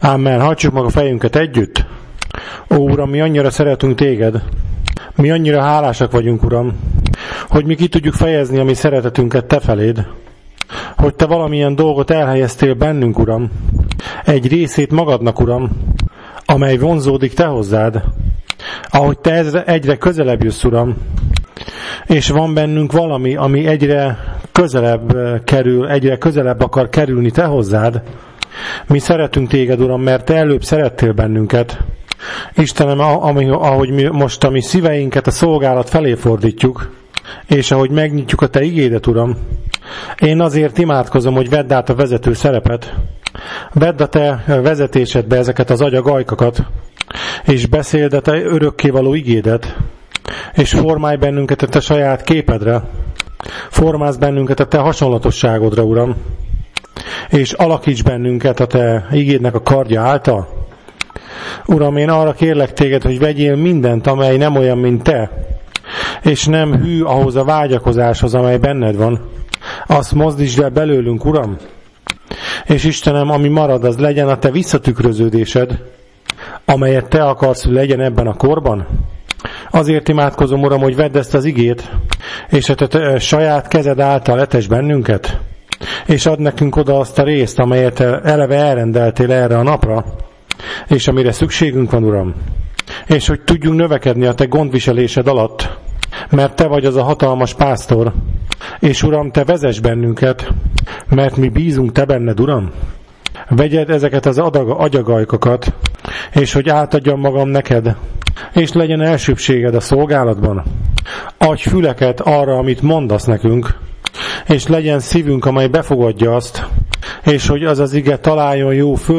Amen. Hajtsuk meg a fejünket együtt. Ó, Uram, mi annyira szeretünk Téged. Mi annyira hálásak vagyunk, Uram, hogy mi ki tudjuk fejezni a mi szeretetünket Te feléd. Hogy Te valamilyen dolgot elhelyeztél bennünk, Uram. Egy részét magadnak, Uram, amely vonzódik Te hozzád. Ahogy Te egyre közelebb jössz, Uram. És van bennünk valami, ami egyre közelebb akar kerülni Te hozzád. Mi szeretünk Téged, Uram, mert Te előbb szerettél bennünket. Istenem, ahogy mi most a mi szíveinket a szolgálat felé fordítjuk, és ahogy megnyitjuk a Te igédet, Uram, én azért imádkozom, hogy vedd át a vezető szerepet. Vedd a Te vezetésedbe ezeket az agyagajkakat, és beszéld a Te örökkévaló igédet, és formálj bennünket a Te saját képedre. Formálsz bennünket a Te hasonlatosságodra, Uram, és alakíts bennünket a Te igédnek a kardja által. Uram, én arra kérlek Téged, hogy vegyél mindent, amely nem olyan, mint Te, és nem hű ahhoz a vágyakozáshoz, amely benned van. Azt mozdítsd el belőlünk, Uram. És Istenem, ami marad, az legyen a Te visszatükröződésed, amelyet Te akarsz, hogy legyen ebben a korban. Azért imádkozom, Uram, hogy vedd ezt az igét, és a Te saját kezed által etes bennünket, és add nekünk oda azt a részt, amelyet eleve elrendeltél erre a napra, és amire szükségünk van, Uram. És hogy tudjunk növekedni a Te gondviselésed alatt, mert Te vagy az a hatalmas pásztor, és Uram, Te vezess bennünket, mert mi bízunk Te benned, Uram. Vegyed ezeket az agyagajkakat, és hogy átadjam magam neked, és legyen elsőbséged a szolgálatban. Adj füleket arra, amit mondasz nekünk, és legyen szívünk, amely befogadja azt, és hogy az az ige találjon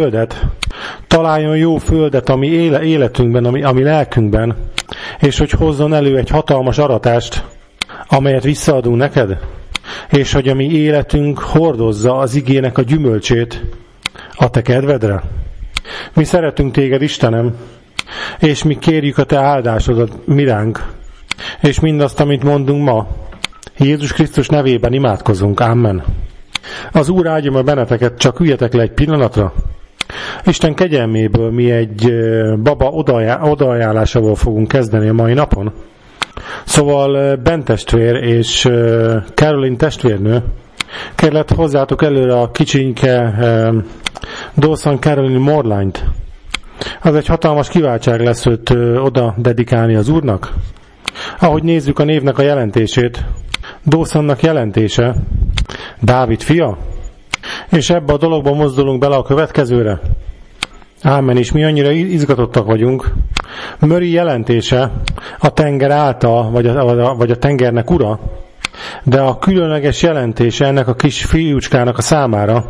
jó földet, ami életünkben, ami lelkünkben, és hogy hozzon elő egy hatalmas aratást, amelyet visszaadunk neked, és hogy a mi életünk hordozza az igének a gyümölcsét a Te kedvedre. Mi szeretünk Téged, Istenem, és mi kérjük a Te áldásodat miránk, és mindazt, amit mondunk ma, Jézus Krisztus nevében imádkozunk. Amen. Az Úr áldja meg benneteket, csak üljetek le egy pillanatra. Isten kegyelméből mi egy baba odaajánlásával fogunk kezdeni a mai napon. Szóval Ben testvér és Caroline testvérnő, kérlek hozzátok előre a kicsinke Dawson Caroline Morlányt. Az egy hatalmas kiváltság lesz őt oda dedikálni az Úrnak. Ahogy nézzük a névnek a jelentését, Dawsonnak jelentése Dávid fia, és ebbe a dologba mozdulunk bele a következőre. Ámen, és mi annyira izgatottak vagyunk. Murray jelentése a tenger által, vagy a tengernek ura, de a különleges jelentése ennek a kis fiúcskának a számára,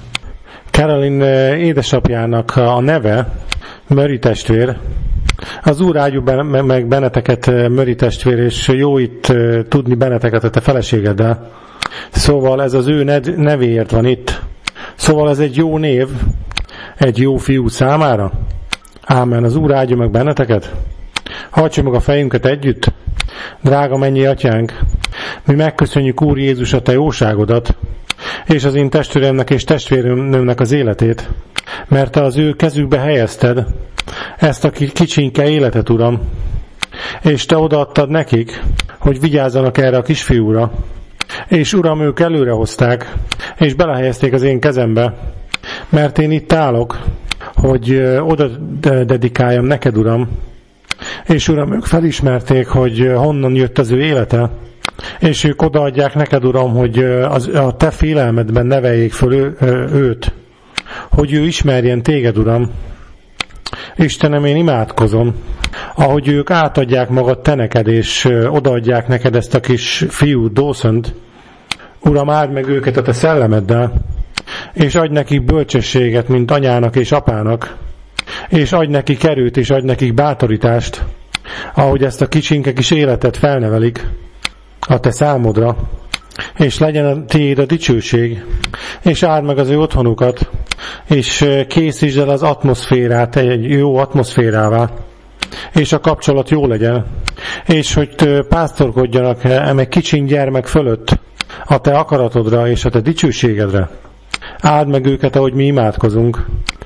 Caroline édesapjának a neve, Murray testvér. Az Úr áldja meg benneteket, Murray testvér, és jó itt tudni benneteket a te feleségeddel. Szóval ez az ő nevéért van itt. Szóval ez egy jó név, egy jó fiú számára. Ámen, az Úr áldja meg benneteket. Hajtsuk meg a fejünket együtt. Drága mennyi atyánk, mi megköszönjük, Úr Jézus, a te jóságodat, és az én testvéremnek és testvérnőmnek az életét, mert te az ő kezükbe helyezted ezt a kicsinke életet, Uram, és te odaadtad nekik, hogy vigyázzanak erre a kisfiúra, és Uram, ők előrehozták, és belehelyezték az én kezembe, mert én itt állok, hogy oda dedikáljam neked, Uram, és Uram, ők felismerték, hogy honnan jött az ő élete, és ők odaadják neked, Uram, hogy a te félelmedben neveljék föl őt, hogy ő ismerjen téged, Uram. Istenem, én imádkozom, ahogy ők átadják magad te neked, és odaadják neked ezt a kis fiút, Dawsont. Uram, áld meg őket a te szellemeddel, és adj nekik bölcsességet, mint anyának és apának, és adj nekik erőt, és adj nekik bátorítást, ahogy ezt a kicsinke kis életet felnevelik a te számodra, és legyen a tiéd a dicsőség, és áld meg az ő otthonukat, és készítsd el az atmoszférát egy jó atmoszférává, és a kapcsolat jó legyen, és hogy pásztorkodjanak egy kicsin gyermek fölött a te akaratodra és a te dicsőségedre. Áld meg őket, ahogy mi imádkozunk,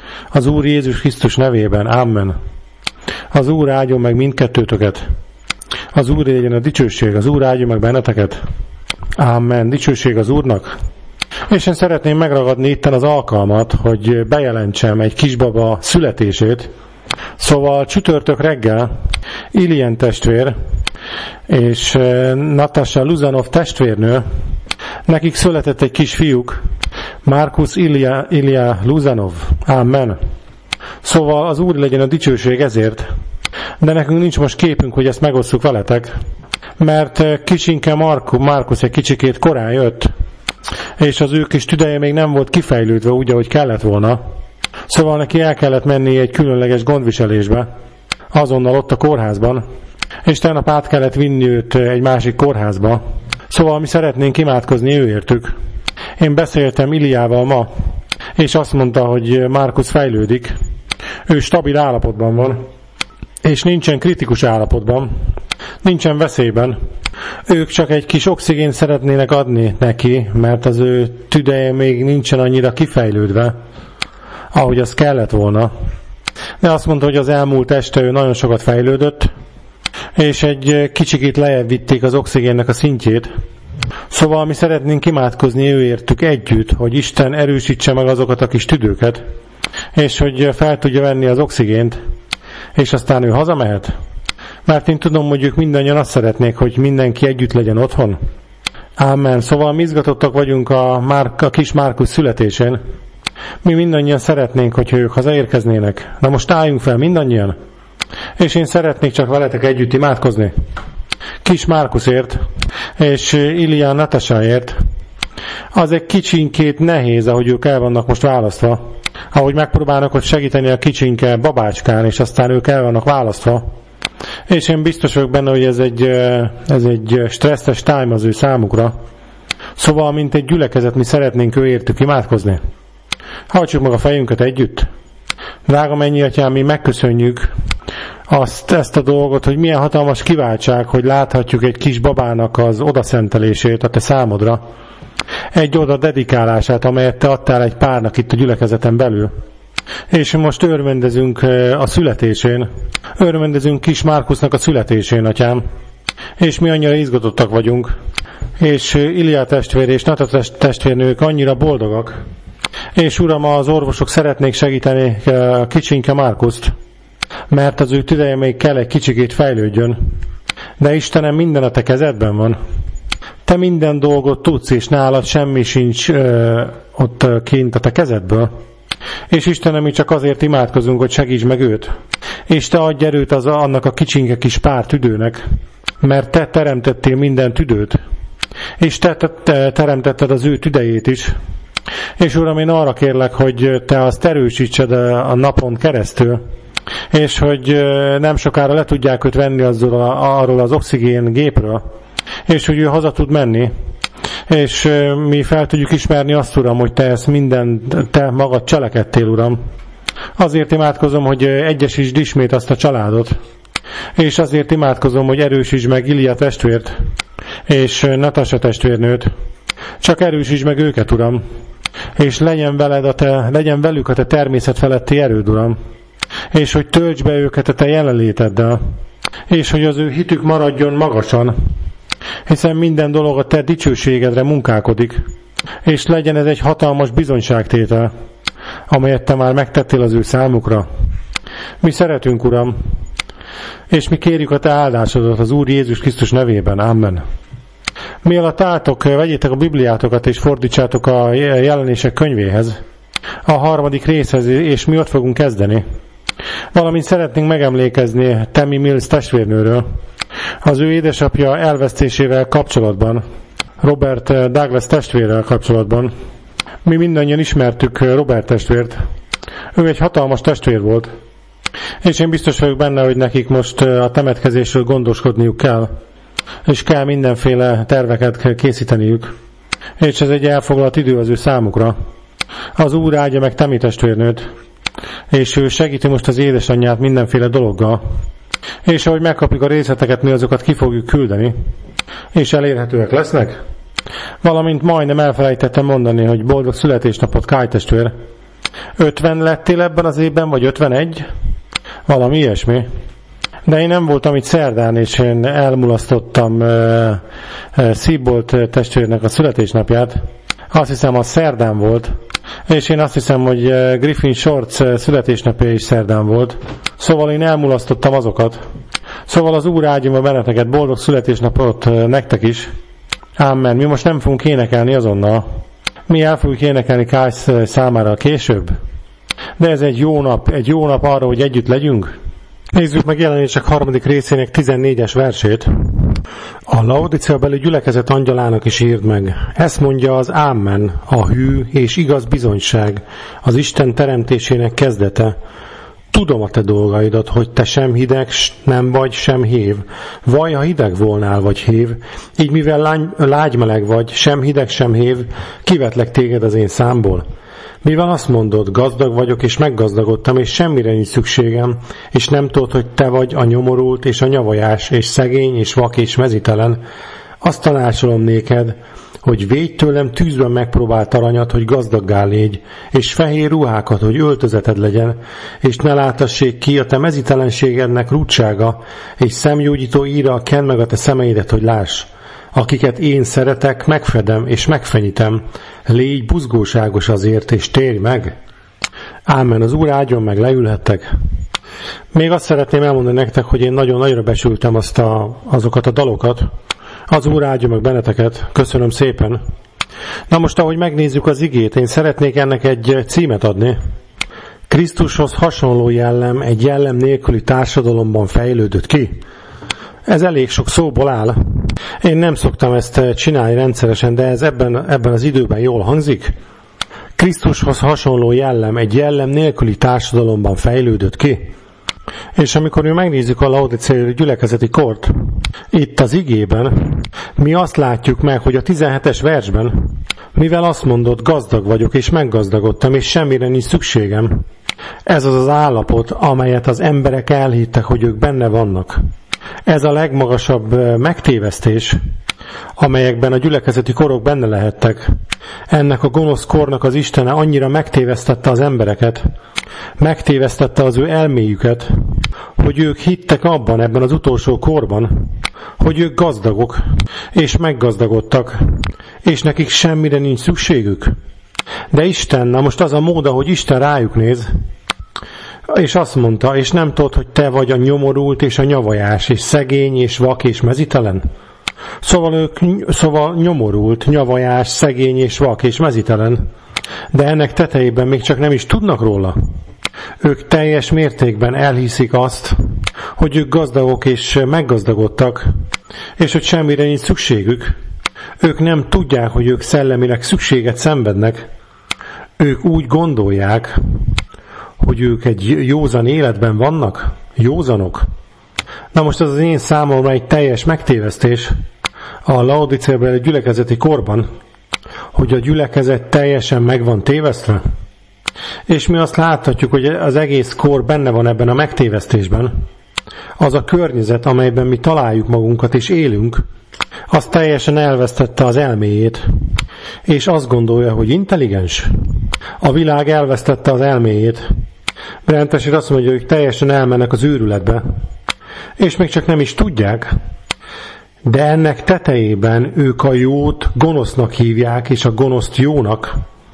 Az Úr Jézus Krisztus nevében. Amen. Az Úr áldjon meg mindkettőtöket. Az Úr legyen a dicsőség, az Úr áldjon meg benneteket. Amen. Dicsőség az Úrnak. És én szeretném megragadni itten az alkalmat, hogy bejelentsem egy kisbaba születését. Szóval csütörtök reggel Ilien testvér és Natasha Luzanov testvérnő, nekik született egy kis fiúk, Markus Ilya Luzanov. Amen. Szóval az Úr legyen a dicsőség ezért, de nekünk nincs most képünk, hogy ezt megosszuk veletek, mert kicsinke Markus egy kicsikét korán jött, és az ő kis tüdeje még nem volt kifejlődve úgy, ahogy kellett volna. Szóval neki el kellett menni egy különleges gondviselésbe, azonnal ott a kórházban, és tegnap át kellett vinni őt egy másik kórházba. Szóval mi szeretnénk imádkozni őértük. Én beszéltem Iliával ma, és azt mondta, hogy Markus fejlődik. Ő stabil állapotban van, és nincsen kritikus állapotban, nincsen veszélyben. Ők csak egy kis oxigént szeretnének adni neki, mert az ő tüdeje még nincsen annyira kifejlődve, ahogy az kellett volna. De azt mondta, hogy az elmúlt este ő nagyon sokat fejlődött, és egy kicsikét lejjebb vitték az oxigénnek a szintjét. Szóval mi szeretnénk imádkozni őértük együtt, hogy Isten erősítse meg azokat a kis tüdőket, és hogy fel tudja venni az oxigént, és aztán ő hazamehet. Mert én tudom, hogy ők mindannyian azt szeretnék, hogy mindenki együtt legyen otthon. Amen. Szóval mi izgatottak vagyunk a kis Markus születésén. Mi mindannyian szeretnénk, hogyha ők hazaérkeznének. Na most álljunk fel mindannyian, és én szeretnék csak veletek együtt imádkozni. Kis Markusért, és Ilya Natashaért. Az egy kicsinkét nehéz, ahogy ők el vannak most választva. Ahogy megpróbálnak ott segíteni a kicsinke babácskán, és aztán ők el vannak választva. És én biztos vagyok benne, hogy ez egy stresszes time az ő számukra. Szóval, mint egy gyülekezet, mi szeretnénk őértük imádkozni. Hajtsuk meg a fejünket együtt. Drága mennyi atyám, mi megköszönjük ezt a dolgot, hogy milyen hatalmas kiváltság, hogy láthatjuk egy kis babának az odaszentelését a te számodra. Egy oda dedikálását, amelyet te adtál egy párnak itt a gyülekezeten belül. És most örvendezünk a születésén. Örvendezünk kis Markusnak a születésén, atyám. És mi annyira izgatottak vagyunk. És Ilya testvér és Natasha testvérnők annyira boldogak. És Uram, az orvosok szeretnék segíteni a kicsinke Markust, mert az ő tüdeje még kell egy kicsikét fejlődjön. De Istenem, minden a te kezedben van. Te minden dolgot tudsz, és nálad semmi sincs ott kint a te kezedből. És Istenem, mi csak azért imádkozunk, hogy segíts meg őt. És te adj erőt annak a kicsinke kis pár tüdőnek, mert te teremtettél minden tüdőt. És te teremtetted az ő tüdejét is. És Uram, én arra kérlek, hogy te azt erősítsed a napon keresztül, és hogy nem sokára le tudják őt venni arról az oxigén gépről, és hogy ő haza tud menni, és mi fel tudjuk ismerni azt, Uram, hogy te ezt te magad cselekedtél, Uram. Azért imádkozom, hogy egyesítsd ismét azt a családot, és azért imádkozom, hogy erősítsd meg Ilya testvért, és Natasha testvérnőt. Csak erősítsd meg őket, Uram, és legyen velük a te természet feletti erőd, Uram, és hogy töltsd be őket a te jelenléteddel, és hogy az ő hitük maradjon magasan, hiszen minden dolog a te dicsőségedre munkálkodik, és legyen ez egy hatalmas bizonyságtétel, amelyet te már megtettél az ő számukra. Mi szeretünk, Uram, és mi kérjük a te áldásodat az Úr Jézus Krisztus nevében. Amen. Mielőtt álltok, vegyétek a Bibliátokat és fordítsátok a jelenések könyvéhez, a 3. részhez, és mi ott fogunk kezdeni. Valamint szeretnénk megemlékezni Tammy Mills testvérnőről, az ő édesapja elvesztésével kapcsolatban, Robert Douglas testvérrel kapcsolatban. Mi mindannyian ismertük Robert testvért. Ő egy hatalmas testvér volt, és én biztos vagyok benne, hogy nekik most a temetkezésről gondoskodniuk kell, és kell mindenféle terveket készíteniük, és ez egy elfoglalt idő az ő számukra. Az Úr áldja meg Tammy testvérnőt, és ő segíti most az édesanyját mindenféle dologgal, és ahogy megkapjuk a részleteket, mi azokat ki fogjuk küldeni, és elérhetőek lesznek. Valamint majdnem elfelejtettem mondani, hogy boldog születésnapot, Kai testvér, 50 lettél ebben az évben, vagy 51? Valami ilyesmi. De én nem voltam itt szerdán, és én elmulasztottam Szíbolt testvérnek a születésnapját. Azt hiszem, az szerdán volt. És én azt hiszem, hogy Griffin Shorts születésnapja is szerdán volt. Szóval én elmulasztottam azokat. Szóval az Úr áldjon meg benneteket, boldog születésnapot nektek is. Amen. Mi most nem fogunk énekelni azonnal. Mi el fogjuk énekelni Kájsz számára később. De ez egy jó nap arra, hogy együtt legyünk. Nézzük meg Jelenések 3. részének 14-es versét. A Laodicea-beli gyülekezet angyalának is írd meg. Ezt mondja az Amen, a hű és igaz bizonyság, az Isten teremtésének kezdete. Tudom a te dolgaidat, hogy te sem hideg nem vagy, sem hév. Vaj, ha hideg volnál, vagy hév, így mivel lágymeleg vagy, sem hideg, sem hév, kivetlek téged az én számból. Mivel azt mondod, gazdag vagyok, és meggazdagodtam, és semmire nincs szükségem, és nem tudod, hogy te vagy a nyomorult, és a nyavajás, és szegény, és vak, és mezitelen, azt tanácsolom néked, hogy védj tőlem tűzben megpróbált aranyat, hogy gazdaggá légy, és fehér ruhákat, hogy öltözeted legyen, és ne látassék ki a te mezitelenségednek rúdsága, és szemgyógyító írral kend meg a te szemeidet, hogy láss. Akiket én szeretek, megfedem és megfenyítem. Légy buzgóságos azért, és térj meg. Ámen, az Úr áldjon meg, leülhettek. Még azt szeretném elmondani nektek, hogy én nagyon nagyra becsültem azokat a dalokat. Az Úr áldjon meg benneteket. Köszönöm szépen. Na most, ahogy megnézzük az igét, én szeretnék ennek egy címet adni. Krisztushoz hasonló jellem egy jellem nélküli társadalomban fejlődött ki. Ez elég sok szóból áll. Én nem szoktam ezt csinálni rendszeresen, de ez ebben az időben jól hangzik. Krisztushoz hasonló jellem egy jellem nélküli társadalomban fejlődött ki. És amikor mi megnézzük a laodiceai gyülekezeti kort, itt az igében, mi azt látjuk meg, hogy a 17-es versben, mivel azt mondod, gazdag vagyok, és meggazdagodtam, és semmire nincs szükségem. Ez az az állapot, amelyet az emberek elhittek, hogy ők benne vannak. Ez a legmagasabb megtévesztés, amelyekben a gyülekezeti korok benne lehettek. Ennek a gonosz kornak az Istene annyira megtévesztette az embereket, megtévesztette az ő elméjüket, hogy ők hittek abban, ebben az utolsó korban, hogy ők gazdagok, és meggazdagodtak, és nekik semmire nincs szükségük. De Isten, na most az a mód, hogy Isten rájuk néz, és azt mondta, és nem tudod, hogy te vagy a nyomorult és a nyavajás, és szegény, és vak, és mezitelen? Szóval nyomorult, nyavajás, szegény, és vak, és mezitelen. De ennek tetejében még csak nem is tudnak róla. Ők teljes mértékben elhiszik azt, hogy ők gazdagok és meggazdagodtak, és hogy semmire nincs szükségük. Ők nem tudják, hogy ők szellemileg szükséget szenvednek. Ők úgy gondolják, hogy ők egy józan életben vannak, józanok. Na most az én számomra egy teljes megtévesztés a Laodiceai gyülekezeti korban, hogy a gyülekezet teljesen meg van tévesztve. És mi azt láthatjuk, hogy az egész kor benne van ebben a megtévesztésben. Az a környezet, amelyben mi találjuk magunkat és élünk, az teljesen elvesztette az elméjét, és azt gondolja, hogy intelligens. A világ elvesztette az elméjét. Brentesír azt mondja, hogy teljesen elmennek az őrületbe, és még csak nem is tudják, de ennek tetejében ők a jót gonosznak hívják, és a gonoszt jónak.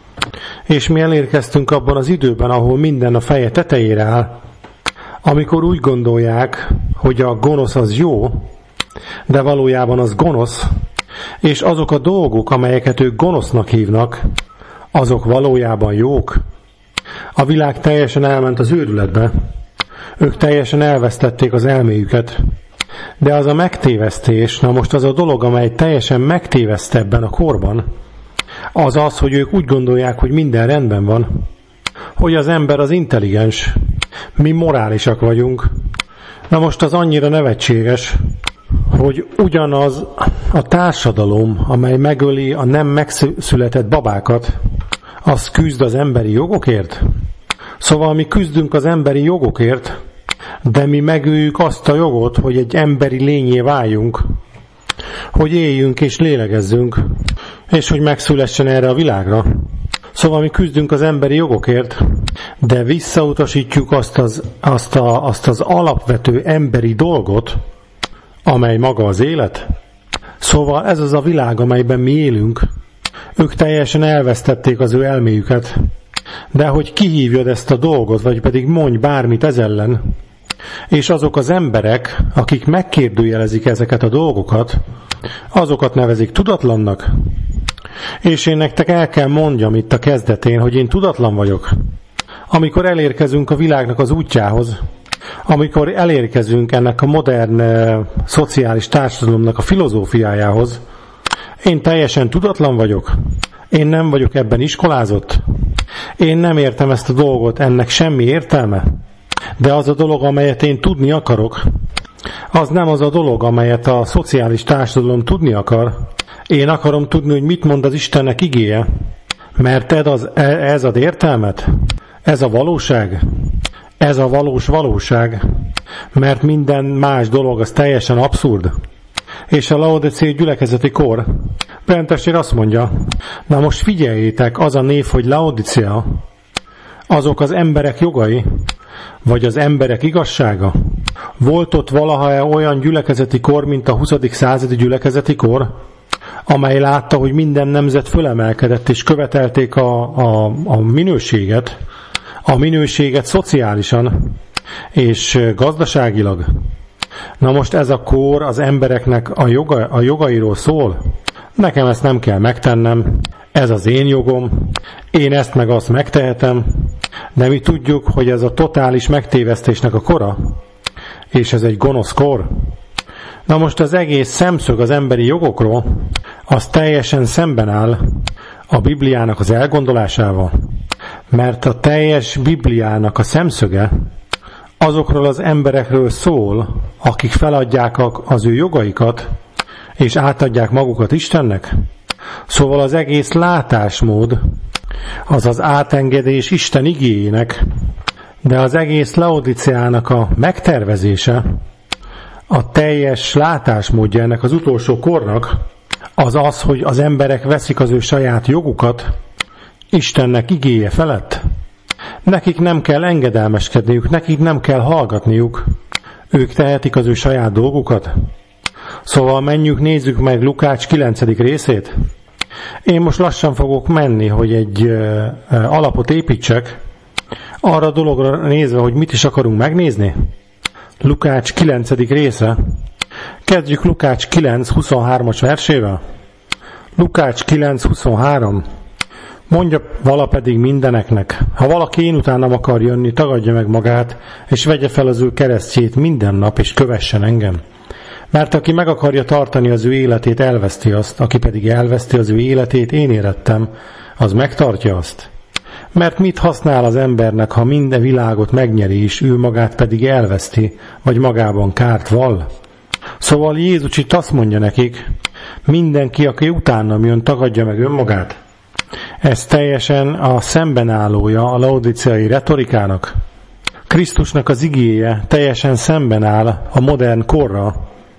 És mi elérkeztünk abban az időben, ahol minden a feje tetejére áll, amikor úgy gondolják, hogy a gonosz az jó, de valójában az gonosz, és azok a dolgok, amelyeket ők gonosznak hívnak, azok valójában jók. A világ teljesen elment az őrületbe, ők teljesen elvesztették az elméjüket, de az a megtévesztés, na most az a dolog, amely teljesen megtéveszte ebben a korban, az az, hogy ők úgy gondolják, hogy minden rendben van, hogy az ember az intelligens, mi morálisak vagyunk. Na most az annyira nevetséges, hogy ugyanaz a társadalom, amely megöli a nem megszületett babákat, az küzd az emberi jogokért. Szóval mi küzdünk az emberi jogokért, de mi megöljük azt a jogot, hogy egy emberi lényé váljunk, hogy éljünk és lélegezzünk, és hogy megszülessen erre a világra. Szóval mi küzdünk az emberi jogokért, de visszautasítjuk azt az alapvető emberi dolgot, amely maga az élet. Szóval ez az a világ, amelyben mi élünk. Ők teljesen elvesztették az ő elméjüket. De hogy kihívjad ezt a dolgot, vagy pedig mondj bármit ez ellen, és azok az emberek, akik megkérdőjelezik ezeket a dolgokat, azokat nevezik tudatlannak. És én nektek el kell mondjam itt a kezdetén, hogy én tudatlan vagyok. Amikor elérkezünk a világnak az útjához, amikor elérkezünk ennek a modern szociális társadalomnak a filozófiájához, én teljesen tudatlan vagyok. Én nem vagyok ebben iskolázott. Én nem értem ezt a dolgot, ennek semmi értelme. De az a dolog, amelyet én tudni akarok, az nem az a dolog, amelyet a szociális társadalom tudni akar. Én akarom tudni, hogy mit mond az Istennek igéje. Mert ez ad értelmet. Ez a valóság. Ez a valós valóság. Mert minden más dolog az teljesen abszurd. És a laodicei gyülekezeti kor, Pentestér azt mondja, na most figyeljétek, az a név, hogy Laodicea, azok az emberek jogai, vagy az emberek igazsága. Volt ott valaha olyan gyülekezeti kor, mint a 20. századi gyülekezeti kor, amely látta, hogy minden nemzet fölemelkedett, és követelték a minőséget szociálisan és gazdaságilag. Na most ez a kor az embereknek a jogairól szól. Nekem ezt nem kell megtennem, ez az én jogom, én ezt meg azt megtehetem, de mi tudjuk, hogy ez a totális megtévesztésnek a kora, és ez egy gonosz kor. Na most az egész szemszög az emberi jogokról, az teljesen szemben áll a Bibliának az elgondolásával, mert a teljes Bibliának a szemszöge azokról az emberekről szól, akik feladják az ő jogaikat, és átadják magukat Istennek. Szóval az egész látásmód, az az átengedés Isten igéjének, de az egész Laodiceának a megtervezése, a teljes látásmódja ennek az utolsó kornak, az, hogy az emberek veszik az ő saját jogukat Istennek igéje felett. Nekik nem kell engedelmeskedniük, nekik nem kell hallgatniuk, ők tehetik az ő saját dolgukat. Szóval menjünk, nézzük meg Lukács 9. részét. Én most lassan fogok menni, hogy egy alapot építsek, arra a dologra nézve, hogy mit is akarunk megnézni. Lukács 9. része. Kezdjük Lukács 9.23-as versével. Lukács 9.23. Mondja vala pedig mindeneknek, ha valaki én utánam akar jönni, tagadja meg magát, és vegye fel az ő keresztjét minden nap, és kövessen engem. Mert aki meg akarja tartani az ő életét, elveszti azt, aki pedig elveszti az ő életét, én érettem, az megtartja azt. Mert mit használ az embernek, ha minden világot megnyeri, és ő magát pedig elveszti, vagy magában kárt vall? Szóval Jézus itt azt mondja nekik, mindenki, aki utánam jön, tagadja meg önmagát. Ez teljesen a szembenállója a laodiceai retorikának. Krisztusnak az igéje teljesen szemben áll a modern korra,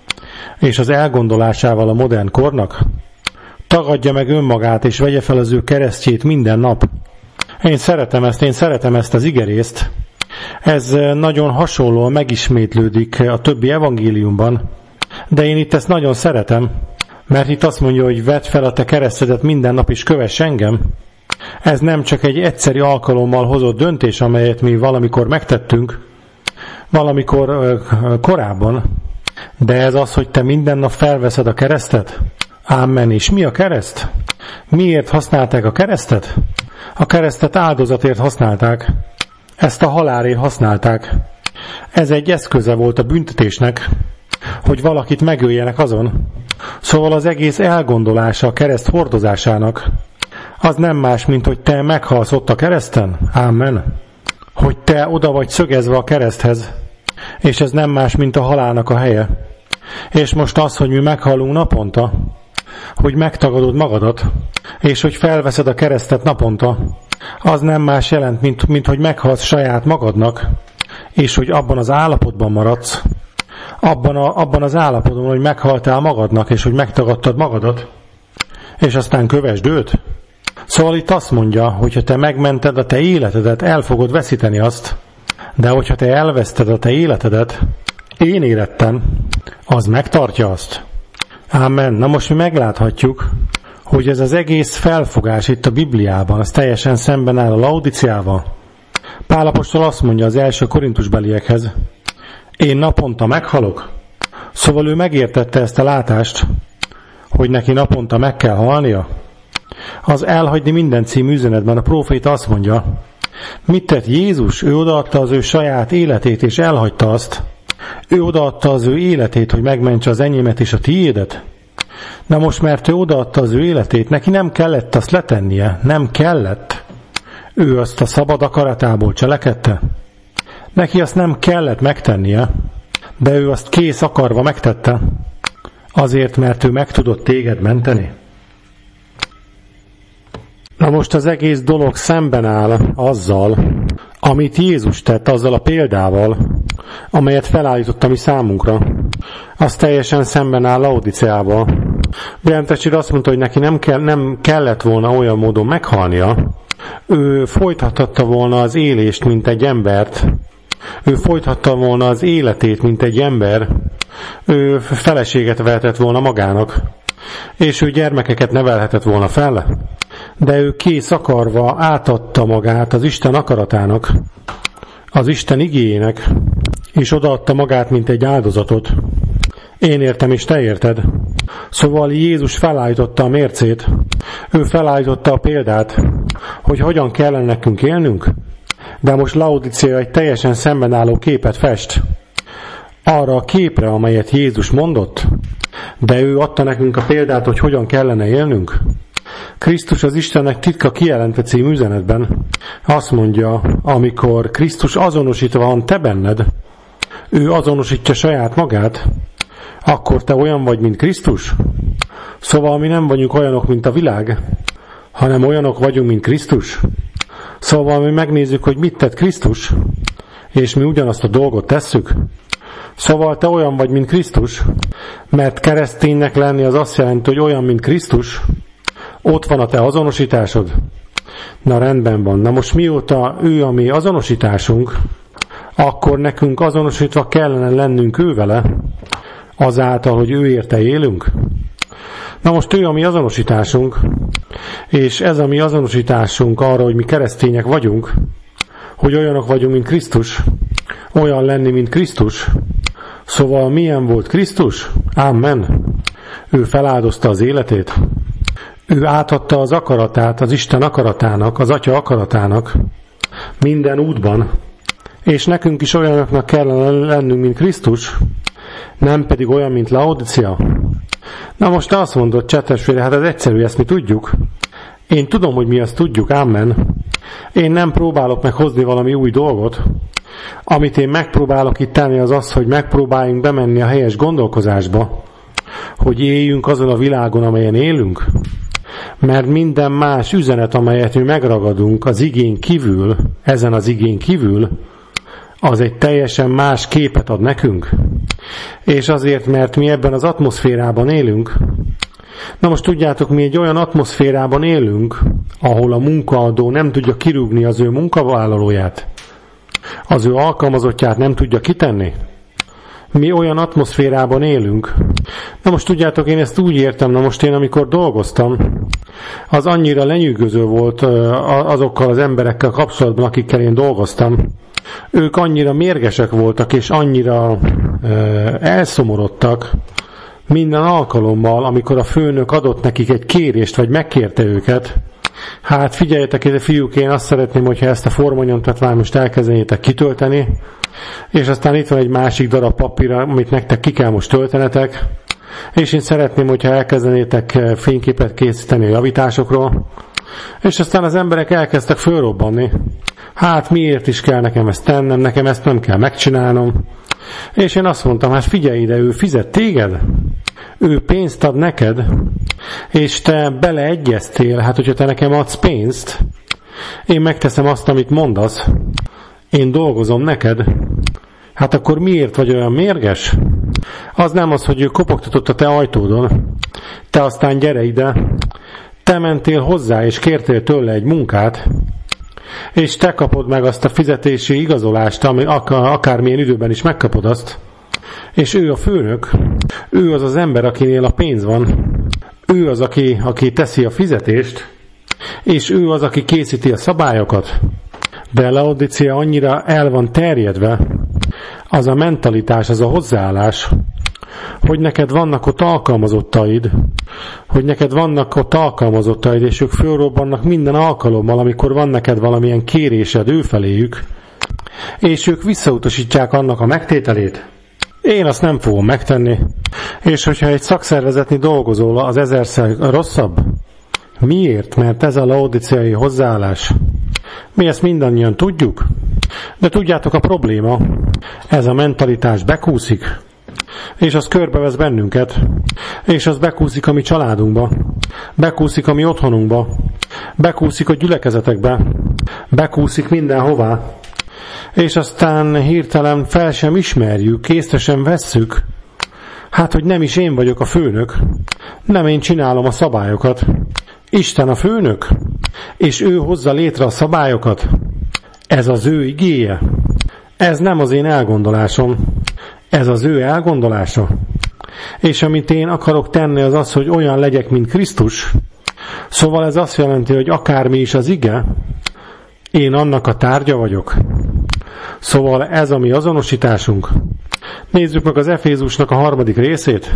és az elgondolásával a modern kornak. Tagadja meg önmagát, és vegye fel az ő keresztjét minden nap. Én szeretem ezt az igerészt. Ez nagyon hasonlóan megismétlődik a többi evangéliumban, de én itt ezt nagyon szeretem, mert itt azt mondja, hogy vedd fel a te keresztedet minden nap, és kövess engem. Ez nem csak egy egyszeri alkalommal hozott döntés, amelyet mi valamikor megtettünk, valamikor korábban, de ez az, hogy te minden nap felveszed a keresztet. Ámen. És mi a kereszt? Miért használták a keresztet? A keresztet áldozatért használták. Ezt a halálért használták. Ez egy eszköze volt a büntetésnek, hogy valakit megöljenek azon. Szóval az egész elgondolása a kereszt hordozásának az nem más, mint hogy te meghalsz ott a kereszten. Ámen. Hogy te oda vagy szögezve a kereszthez, és ez nem más, mint a halálnak a helye. És most az, hogy mi meghalunk naponta, hogy megtagadod magadat, és hogy felveszed a keresztet naponta, az nem más jelent, mint hogy meghalsz saját magadnak, és hogy abban az állapotban maradsz, abban az állapotban, hogy meghaltál magadnak, és hogy megtagadtad magadat, és aztán kövesd őt. Szóval itt azt mondja, hogyha te megmented a te életedet, el fogod veszíteni azt, de hogyha te elveszted a te életedet, én érettem, az megtartja azt. Ámen. Na most mi megláthatjuk, hogy ez az egész felfogás itt a Bibliában, az teljesen szemben áll a Laodiciával. Pál apostol azt mondja az első Korintusbeliekhez, én naponta meghalok. Szóval ő megértette ezt a látást, hogy neki naponta meg kell halnia. Az elhagyni minden című üzenetben a próféta azt mondja, mit tett Jézus? Ő odaadta az ő saját életét, és elhagyta azt. Ő odaadta az ő életét, hogy megmentse az enyémet és a tiédet. Na most, mert ő odaadta az ő életét, neki nem kellett azt letennie, nem kellett. Ő azt a szabad akaratából cselekedte. Neki azt nem kellett megtennie, de ő azt kész akarva megtette, azért, mert ő meg tudott téged menteni. Na most az egész dolog szemben áll azzal, amit Jézus tett, azzal a példával, amelyet felállított a mi számunkra. Az teljesen szemben áll Laodiceával. Bejelentésére azt mondta, hogy neki nem kellett volna olyan módon meghalnia. Ő folytathatta volna az élést, mint egy embert. Ő folytathatta volna az életét, mint egy ember. Ő feleséget vehetett volna magának. És ő gyermekeket nevelhetett volna fel. De ő kész akarva átadta magát az Isten akaratának, az Isten igéjének, és odaadta magát, mint egy áldozatot. Én értem, és te érted. Szóval Jézus felállította a mércét, ő felállította a példát, hogy hogyan kellene nekünk élnünk, de most Laodicea egy teljesen szemben álló képet fest. Arra a képre, amelyet Jézus mondott, de ő adta nekünk a példát, hogy hogyan kellene élnünk. Krisztus az Istennek titka kijelentve című üzenetben azt mondja, amikor Krisztus azonosítva van te benned, ő azonosítja saját magát, akkor te olyan vagy, mint Krisztus? Szóval mi nem vagyunk olyanok, mint a világ, hanem olyanok vagyunk, mint Krisztus. Szóval mi megnézzük, hogy mit tett Krisztus, és mi ugyanazt a dolgot tesszük. Szóval te olyan vagy, mint Krisztus, mert kereszténynek lenni az azt jelenti, hogy olyan, mint Krisztus. Ott van a te azonosításod? Na rendben van. Na most mióta ő a mi azonosításunk, akkor nekünk azonosítva kellene lennünk ő vele, azáltal, hogy ő érte élünk. Na most ő a mi azonosításunk, és ez a mi azonosításunk arra, hogy mi keresztények vagyunk, hogy olyanok vagyunk, mint Krisztus, olyan lenni, mint Krisztus. Szóval milyen volt Krisztus? Amen. Ő feláldozta az életét. Ő átadta az akaratát az Isten akaratának, az Atya akaratának minden útban, és nekünk is olyanoknak kellene lennünk, mint Krisztus, nem pedig olyan, mint Laodicea. Na most azt mondod, csetestvére, hát ez egyszerű, ezt mi tudjuk. Én tudom, hogy mi azt tudjuk, amen. Én nem próbálok meghozni valami új dolgot. Amit én megpróbálok itt tenni, az az, hogy megpróbáljunk bemenni a helyes gondolkozásba, hogy éljünk azon a világon, amelyen élünk. Mert minden más üzenet, amelyet mi megragadunk az igén kívül, ezen az igén kívül, az egy teljesen más képet ad nekünk. És azért, mert mi ebben az atmoszférában élünk. Na most tudjátok, mi egy olyan atmoszférában élünk, ahol a munkaadó nem tudja kirúgni az ő munkavállalóját. Az ő alkalmazottját nem tudja kitenni. Mi olyan atmoszférában élünk. Na most tudjátok, én ezt úgy értem, na most én amikor dolgoztam, az annyira lenyűgöző volt azokkal az emberekkel kapcsolatban, akikkel én dolgoztam. Ők annyira mérgesek voltak, és annyira elszomorodtak minden alkalommal, amikor a főnök adott nekik egy kérést, vagy megkérte őket. Hát figyeljetek, fiúk, én azt szeretném, hogyha ezt a formanyomtatványt most elkezdenétek kitölteni, és aztán itt van egy másik darab papír, amit nektek ki kell most töltenetek, és én szeretném, hogyha elkezdenétek fényképet készíteni a javításokról, és aztán az emberek elkezdtek fölrobbanni. Hát miért is kell nekem ezt tennem, nekem ezt nem kell megcsinálnom. És én azt mondtam, hát figyelj ide, ő fizet téged, ő pénzt ad neked, és te beleegyeztél, hát hogyha te nekem adsz pénzt, én megteszem azt, amit mondasz, én dolgozom neked, hát akkor miért vagy olyan mérges? Az nem az, hogy ő kopogtatott a te ajtódon, te aztán gyere ide, te mentél hozzá, és kértél tőle egy munkát, és te kapod meg azt a fizetési igazolást, ami akármilyen időben is megkapod azt, és ő a főnök, ő az az ember, akinél a pénz van, ő az, aki teszi a fizetést, és ő az, aki készíti a szabályokat. De Laodicea annyira el van terjedve, az a mentalitás, az a hozzáállás, hogy neked vannak ott alkalmazottaid, és ők fölrobbannak minden alkalommal, amikor van neked valamilyen kérésed őfeléjük, és ők visszautasítják annak a megtételét. Én azt nem fogom megtenni, és hogyha egy szakszervezetnél dolgozol, az 1000-szer rosszabb. Miért? Mert ez a laodiceai hozzáállás. Mi ezt mindannyian tudjuk, de tudjátok a probléma, ez a mentalitás bekúszik, és az körbevesz bennünket, és az bekúszik a mi családunkba, bekúszik a mi otthonunkba, bekúszik a gyülekezetekbe, bekúszik mindenhová, és aztán hirtelen fel sem ismerjük, észre sem vesszük, hát, hogy nem is én vagyok a főnök, nem én csinálom a szabályokat, Isten a főnök, és ő hozza létre a szabályokat. Ez az ő igéje. Ez nem az én elgondolásom. Ez az ő elgondolása. És amit én akarok tenni, az az, hogy olyan legyek, mint Krisztus. Szóval ez azt jelenti, hogy akármi is az ige, én annak a tárgya vagyok. Szóval ez a mi azonosításunk. Nézzük meg az Efézusnak a 3. részét.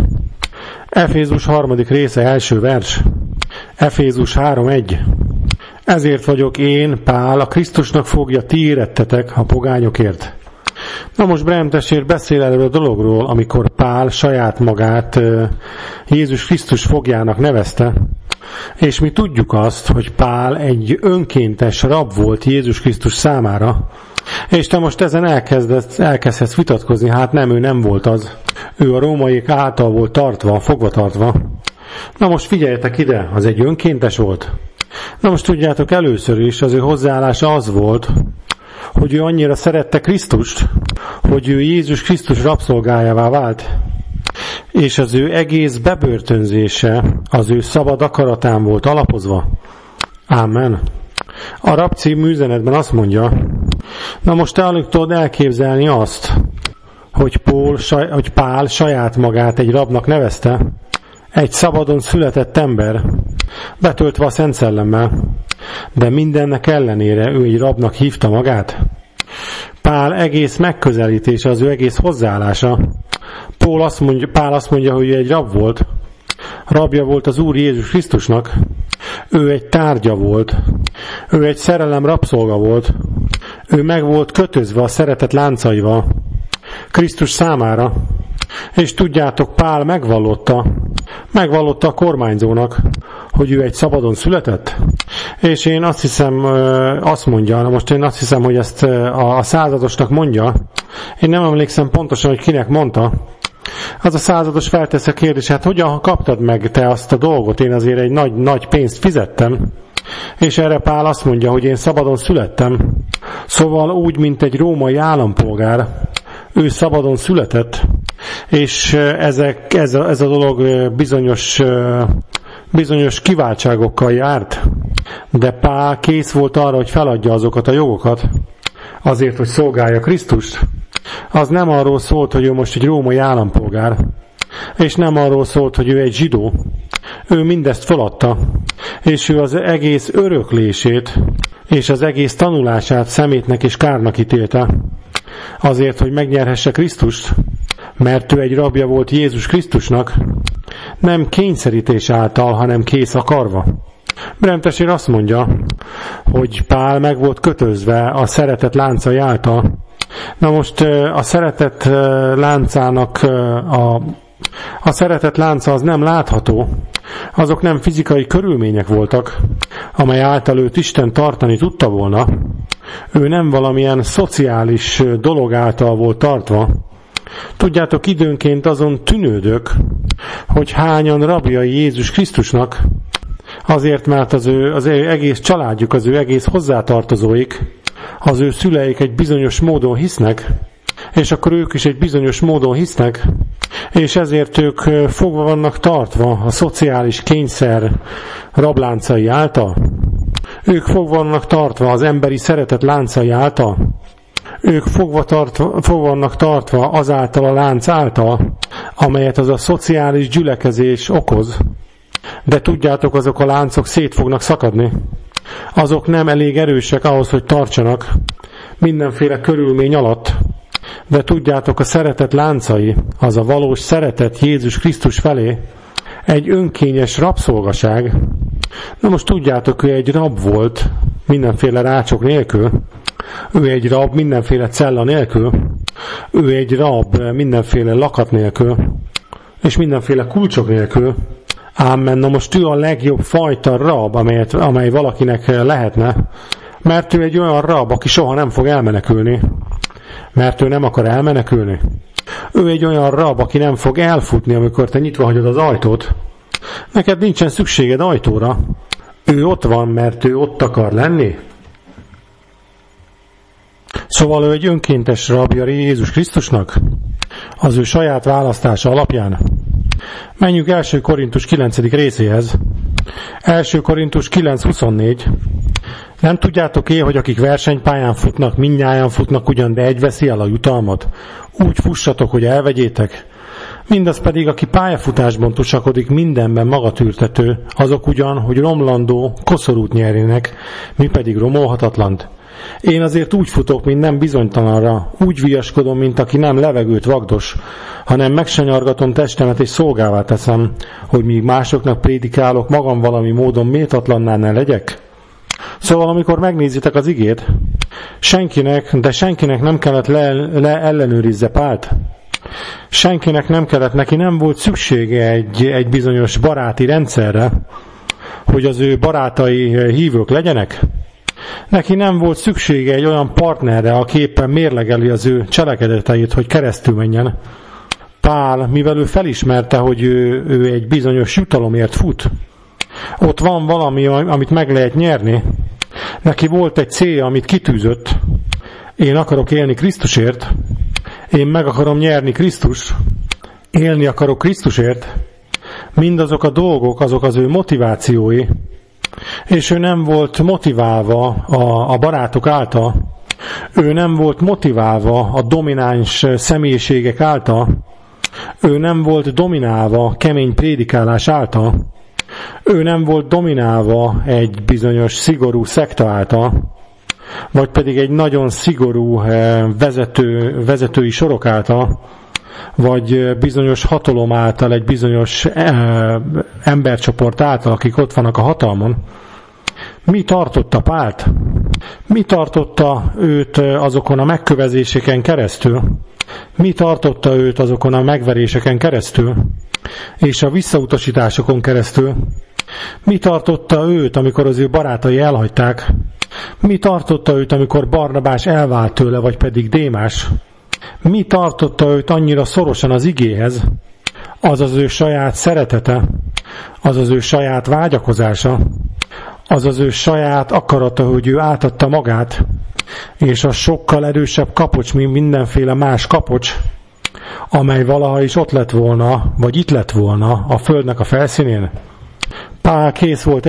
Efézus 3. része, első vers. Efézus 3.1. Ezért vagyok én, Pál, a Krisztusnak fogja, ti érettetek a pogányokért. Na most Brem testvér beszél erről a dologról, amikor Pál saját magát Jézus Krisztus fogjának nevezte, és mi tudjuk azt, hogy Pál egy önkéntes rab volt Jézus Krisztus számára, és te most ezen elkezdhetsz vitatkozni, hát nem, ő nem volt az. Ő a rómaiak által volt tartva, fogva tartva. Na most figyeljetek ide, az egy önkéntes volt. Na most tudjátok, először is az ő hozzáállása az volt, hogy ő annyira szerette Krisztust, hogy ő Jézus Krisztus rabszolgájává vált, és az ő egész bebörtönzése az ő szabad akaratán volt alapozva. Ámen. A Rab című üzenetben azt mondja, na most te alig tudod elképzelni azt, hogy Pál saját magát egy rabnak nevezte, egy szabadon született ember, betöltve a Szent Szellemmel, de mindennek ellenére ő egy rabnak hívta magát. Pál egész megközelítése, az ő egész hozzáállása. Pál azt mondja, hogy ő egy rab volt, rabja volt az Úr Jézus Krisztusnak, ő egy tárgya volt, ő egy szerelem rabszolga volt, ő meg volt kötözve a szeretet láncaival Krisztus számára, és tudjátok, Pál megvallotta a kormányzónak, hogy ő egy szabadon született, és én azt hiszem, hogy ezt a századosnak mondja, én nem emlékszem pontosan, hogy kinek mondta, az a százados feltesz a kérdést, hát hogyan kaptad meg te azt a dolgot, én azért egy nagy pénzt fizettem, és erre Pál azt mondja, hogy én szabadon születtem, szóval úgy, mint egy római állampolgár, ő szabadon született, és ez a dolog bizonyos kiváltságokkal járt, de Pál kész volt arra, hogy feladja azokat a jogokat, azért, hogy szolgálja Krisztust. Az nem arról szólt, hogy ő most egy római állampolgár, és nem arról szólt, hogy ő egy zsidó. Ő mindezt feladta, és ő az egész öröklését, és az egész tanulását szemétnek és kárnak ítélte, azért, hogy megnyerhesse Krisztust, mert ő egy rabja volt Jézus Krisztusnak, nem kényszerítés által, hanem kész akarva. Brem testvér azt mondja, hogy Pál meg volt kötözve a szeretet láncai által. Na most a szeretet láncának a szeretet lánca az nem látható, azok nem fizikai körülmények voltak, amely által őt Isten tartani tudta volna. Ő nem valamilyen szociális dolog által volt tartva. Tudjátok, időnként azon tűnődök, hogy hányan rabjai Jézus Krisztusnak, azért, mert az ő egész családjuk, az ő egész hozzátartozóik, az ő szüleik egy bizonyos módon hisznek, és akkor ők is egy bizonyos módon hisznek, És ezért ők fogva vannak tartva a szociális kényszer rabláncai által. Ők fogva vannak tartva az emberi szeretet láncai által. Ők fogva vannak tartva azáltal a lánc által, amelyet az a szociális gyülekezés okoz. De tudjátok, azok a láncok szét fognak szakadni. Azok nem elég erősek ahhoz, hogy tartsanak mindenféle körülmény alatt. De tudjátok, a szeretet láncai, az a valós szeretet Jézus Krisztus felé, egy önkényes rabszolgaság. Na most tudjátok, ő egy rab volt, mindenféle rácsok nélkül. Ő egy rab mindenféle cella nélkül. Ő egy rab mindenféle lakat nélkül. És mindenféle kulcsok nélkül. Ámen, na most ő a legjobb fajta rab, amely valakinek lehetne. Mert ő egy olyan rab, aki soha nem fog elmenekülni. Mert ő nem akar elmenekülni. Ő egy olyan rab, aki nem fog elfutni, amikor te nyitva hagyod az ajtót. Neked nincsen szükséged ajtóra. Ő ott van, mert ő ott akar lenni. Szóval ő egy önkéntes rabja Jézus Krisztusnak, az ő saját választása alapján. Menjünk 1. Korintus 9. részéhez. 1. Korintus 9.24. Nem tudjátok-e, hogy akik versenypályán futnak, mindnyájan futnak ugyan, de egy veszi el a jutalmat? Úgy fussatok, hogy elvegyétek. Mindaz pedig, aki pályafutásban tusakodik, mindenben magatűrtető, azok ugyan, hogy romlandó, koszorút nyerjenek, mi pedig romolhatatlant. Én azért úgy futok, mint nem bizonytalanra, úgy viaskodom, mint aki nem levegőt vagdos, hanem megsanyargatom testemet és szolgává teszem, hogy míg másoknak prédikálok, magam valami módon méltatlanná ne legyek. Szóval amikor megnézitek az igét, senkinek nem kellett ellenőrizze Pált. Senkinek nem kellett, neki nem volt szüksége egy bizonyos baráti rendszerre, hogy az ő barátai hívők legyenek. Neki nem volt szüksége egy olyan partnerre, aki éppen mérlegeli az ő cselekedeteit, hogy keresztül menjen. Pál, mivel ő felismerte, hogy ő egy bizonyos jutalomért fut, ott van valami, amit meg lehet nyerni. Neki volt egy célja, amit kitűzött. Én akarok élni Krisztusért. Én meg akarom nyerni Krisztus. Élni akarok Krisztusért. Mindazok a dolgok, azok az ő motivációi. És ő nem volt motiválva a barátok által. Ő nem volt motiválva a domináns személyiségek által. Ő nem volt dominálva kemény prédikálás által. Ő nem volt dominálva egy bizonyos szigorú szekta által, vagy pedig egy nagyon szigorú vezetői sorok által, vagy bizonyos hatalom által, egy bizonyos embercsoport által, akik ott vannak a hatalmon. Mi tartotta Pált? Mi tartotta őt azokon a megkövezéseken keresztül? Mi tartotta őt azokon a megveréseken keresztül? És a visszautasításokon keresztül? Mi tartotta őt, amikor az ő barátai elhagyták? Mi tartotta őt, amikor Barnabás elvált tőle, vagy pedig Démás? Mi tartotta őt annyira szorosan az igéhez? Az az ő saját szeretete, az az ő saját vágyakozása, az az ő saját akarata, hogy ő átadta magát, és a sokkal erősebb kapocs, mint mindenféle más kapocs, amely valaha is ott lett volna, vagy itt lett volna a földnek a felszínén. Pál kész volt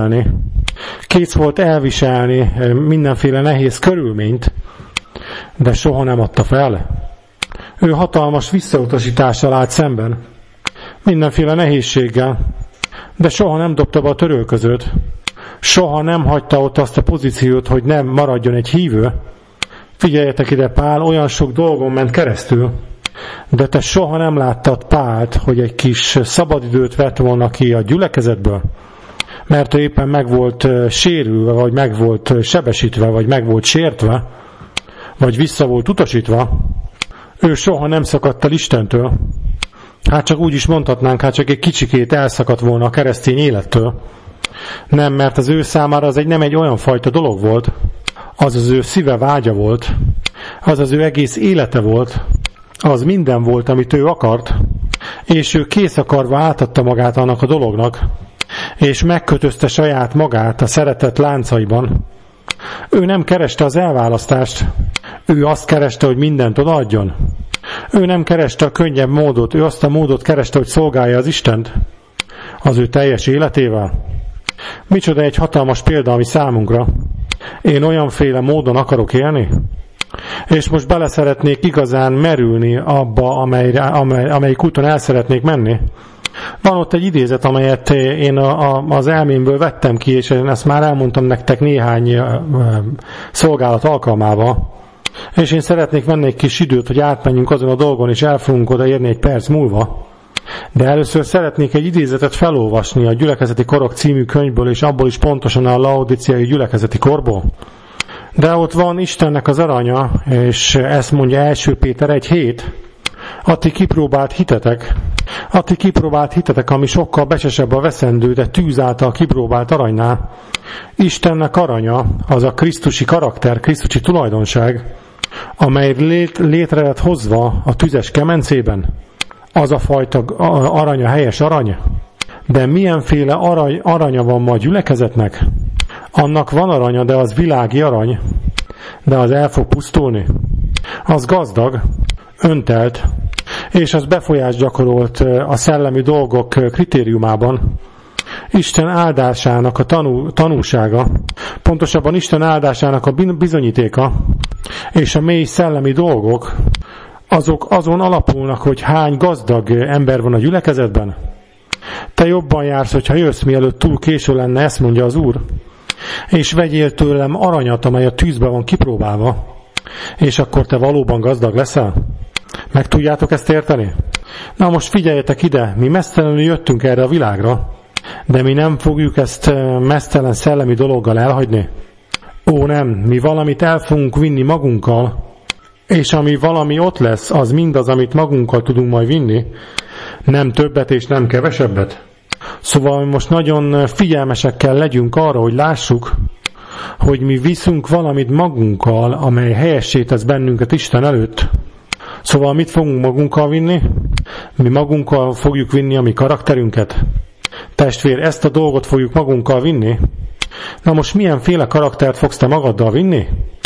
elviselni mindenféle nehéz körülményt, de soha nem adta fel. Ő hatalmas visszautasítással állt szemben, mindenféle nehézséggel, de soha nem dobta be a törölközőt. Soha nem hagyta ott azt a pozíciót, hogy nem maradjon egy hívő. Figyeljetek ide, Pál olyan sok dolgon ment keresztül, de te soha nem láttad Pált, hogy egy kis szabadidőt vett volna ki a gyülekezetből, mert ő éppen meg volt sérülve, vagy meg volt sebesítve, vagy meg volt sértve, vagy vissza volt utasítva. Ő soha nem szakadt el Istentől. Hát csak úgy is mondhatnánk, hát csak egy kicsikét elszakadt volna a keresztény élettől. Nem, mert az ő számára az nem egy olyan fajta dolog volt. Az az ő szíve vágya volt. Az az ő egész élete volt. Az minden volt, amit ő akart. És ő kész akarva átadta magát annak a dolognak. És megkötözte saját magát a szeretet láncaiban. Ő nem kereste az elválasztást. Ő azt kereste, hogy mindent odaadjon. Ő nem kereste a könnyebb módot, ő azt a módot kereste, hogy szolgálja az Istent az ő teljes életével. Micsoda egy hatalmas példa, ami számunkra. Én olyanféle módon akarok élni, és most bele szeretnék igazán merülni abba, amelyik úton el szeretnék menni. Van ott egy idézet, amelyet én az elmémből vettem ki, és én ezt már elmondtam nektek néhány szolgálat alkalmával. És én szeretnék venni egy kis időt, hogy átmenjünk azon a dolgon, és el fogunk odaérni egy perc múlva. De először szeretnék egy idézetet felolvasni a Gyülekezeti Korok című könyvből, és abból is pontosan a laodiciai gyülekezeti korból. De ott van Istennek az aranya, és ezt mondja 1 Péter 1:7. Ati kipróbált hitetek, ami sokkal becsesebb a veszendő, de tűz által kipróbált aranynál. Istennek aranya, az a krisztusi karakter, krisztusi tulajdonság, amely létre lett hozva a tüzes kemencében. Az a fajta aranya, helyes arany. De milyenféle aranya van ma a gyülekezetnek? Annak van aranya, de az világi arany, de az el fog pusztulni. Az gazdag, öntelt, és az befolyást gyakorolt a szellemi dolgok kritériumában. Isten áldásának a tanúsága, pontosabban Isten áldásának a bizonyítéka, és a mély szellemi dolgok, azok azon alapulnak, hogy hány gazdag ember van a gyülekezetben. Te jobban jársz, hogyha jössz, mielőtt túl késő lenne, ezt mondja az Úr. És vegyél tőlem aranyat, amely a tűzbe van kipróbálva, és akkor te valóban gazdag leszel. Meg tudjátok ezt érteni? Na most figyeljetek ide, mi mesztelenül jöttünk erre a világra, de mi nem fogjuk ezt mesztelen szellemi dologgal elhagyni. Ó nem, mi valamit el fogunk vinni magunkkal, és ami valami ott lesz, az mindaz, amit magunkkal tudunk majd vinni, nem többet és nem kevesebbet. Szóval most nagyon figyelmesekkel legyünk arra, hogy lássuk, hogy mi viszünk valamit magunkkal, amely helyessé tesz bennünket Isten előtt. Szóval mit fogunk magunkkal vinni? Mi magunkkal fogjuk vinni a mi karakterünket. Testvér, ezt a dolgot fogjuk magunkkal vinni? Na most milyenféle karaktert fogsz te magaddal vinni?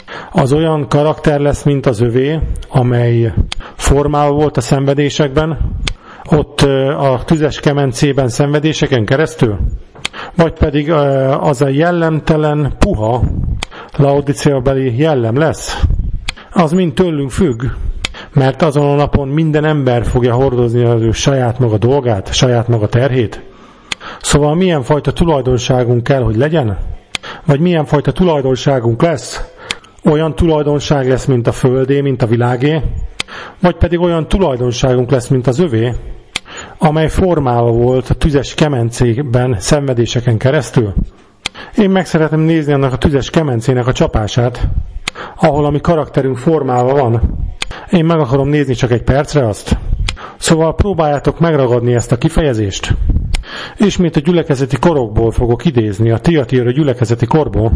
Az olyan karakter lesz, mint az övé, amely formálva volt a szenvedésekben, ott a tüzes kemencében szenvedéseken keresztül? Vagy pedig az a jellemtelen, puha, laodicea-beli jellem lesz? Az mind tőlünk függ, mert azon a napon minden ember fogja hordozni az ő saját maga dolgát, saját maga terhét. Szóval milyen fajta tulajdonságunk kell, hogy legyen? Vagy milyen fajta tulajdonságunk lesz? Olyan tulajdonság lesz, mint a földé, mint a világé? Vagy pedig olyan tulajdonságunk lesz, mint az övé, amely formálva volt a tüzes kemencében szenvedéseken keresztül? Én meg szeretném nézni annak a tüzes kemencének a csapását, ahol a mi karakterünk formálva van. Én meg akarom nézni csak egy percre azt. Szóval próbáljátok megragadni ezt a kifejezést. Ismét a gyülekezeti korokból fogok idézni, a Tiatira gyülekezeti korból.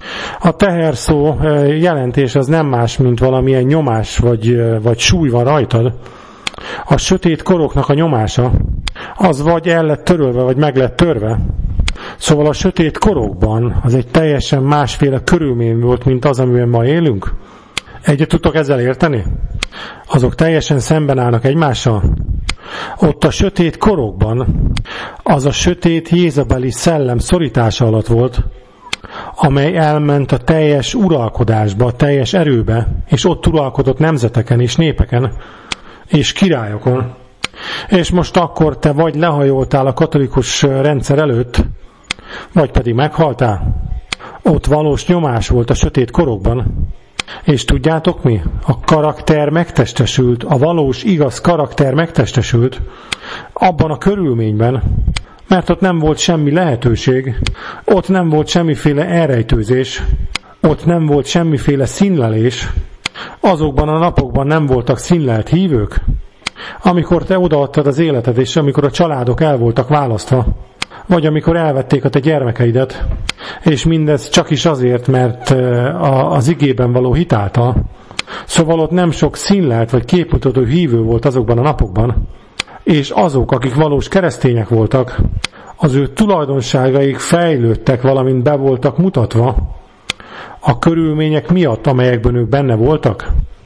A teher szó jelentés az nem más, mint valamilyen nyomás vagy súly van rajtad. A sötét koroknak a nyomása, az vagy el lett törölve, vagy meg lett törve. Szóval a sötét korokban az egy teljesen másféle körülmény volt, mint az, amiben ma élünk. Egyet tudtok ezzel érteni? Azok teljesen szemben állnak egymással. Ott a sötét korokban az a sötét jézabeli szellem szorítása alatt volt, amely elment a teljes uralkodásba, a teljes erőbe, és ott uralkodott nemzeteken és népeken, és királyokon. És most akkor te vagy lehajoltál a katolikus rendszer előtt, vagy pedig meghaltál. Ott valós nyomás volt a sötét korokban. És tudjátok mi? A karakter megtestesült, a valós, igaz karakter megtestesült abban a körülményben, mert ott nem volt semmi lehetőség, ott nem volt semmiféle elrejtőzés, ott nem volt semmiféle színlelés, azokban a napokban nem voltak színlelt hívők, amikor te odaadtad az életed, és amikor a családok el voltak választva, vagy amikor elvették a te gyermekeidet, és mindez csak is azért, mert az igében való hit által. Szóval ott nem sok színlelt vagy képmutató hívő volt azokban a napokban, és azok, akik valós keresztények voltak, az ő tulajdonságaik fejlődtek, valamint be voltak mutatva a körülmények miatt, amelyekben ők benne voltak.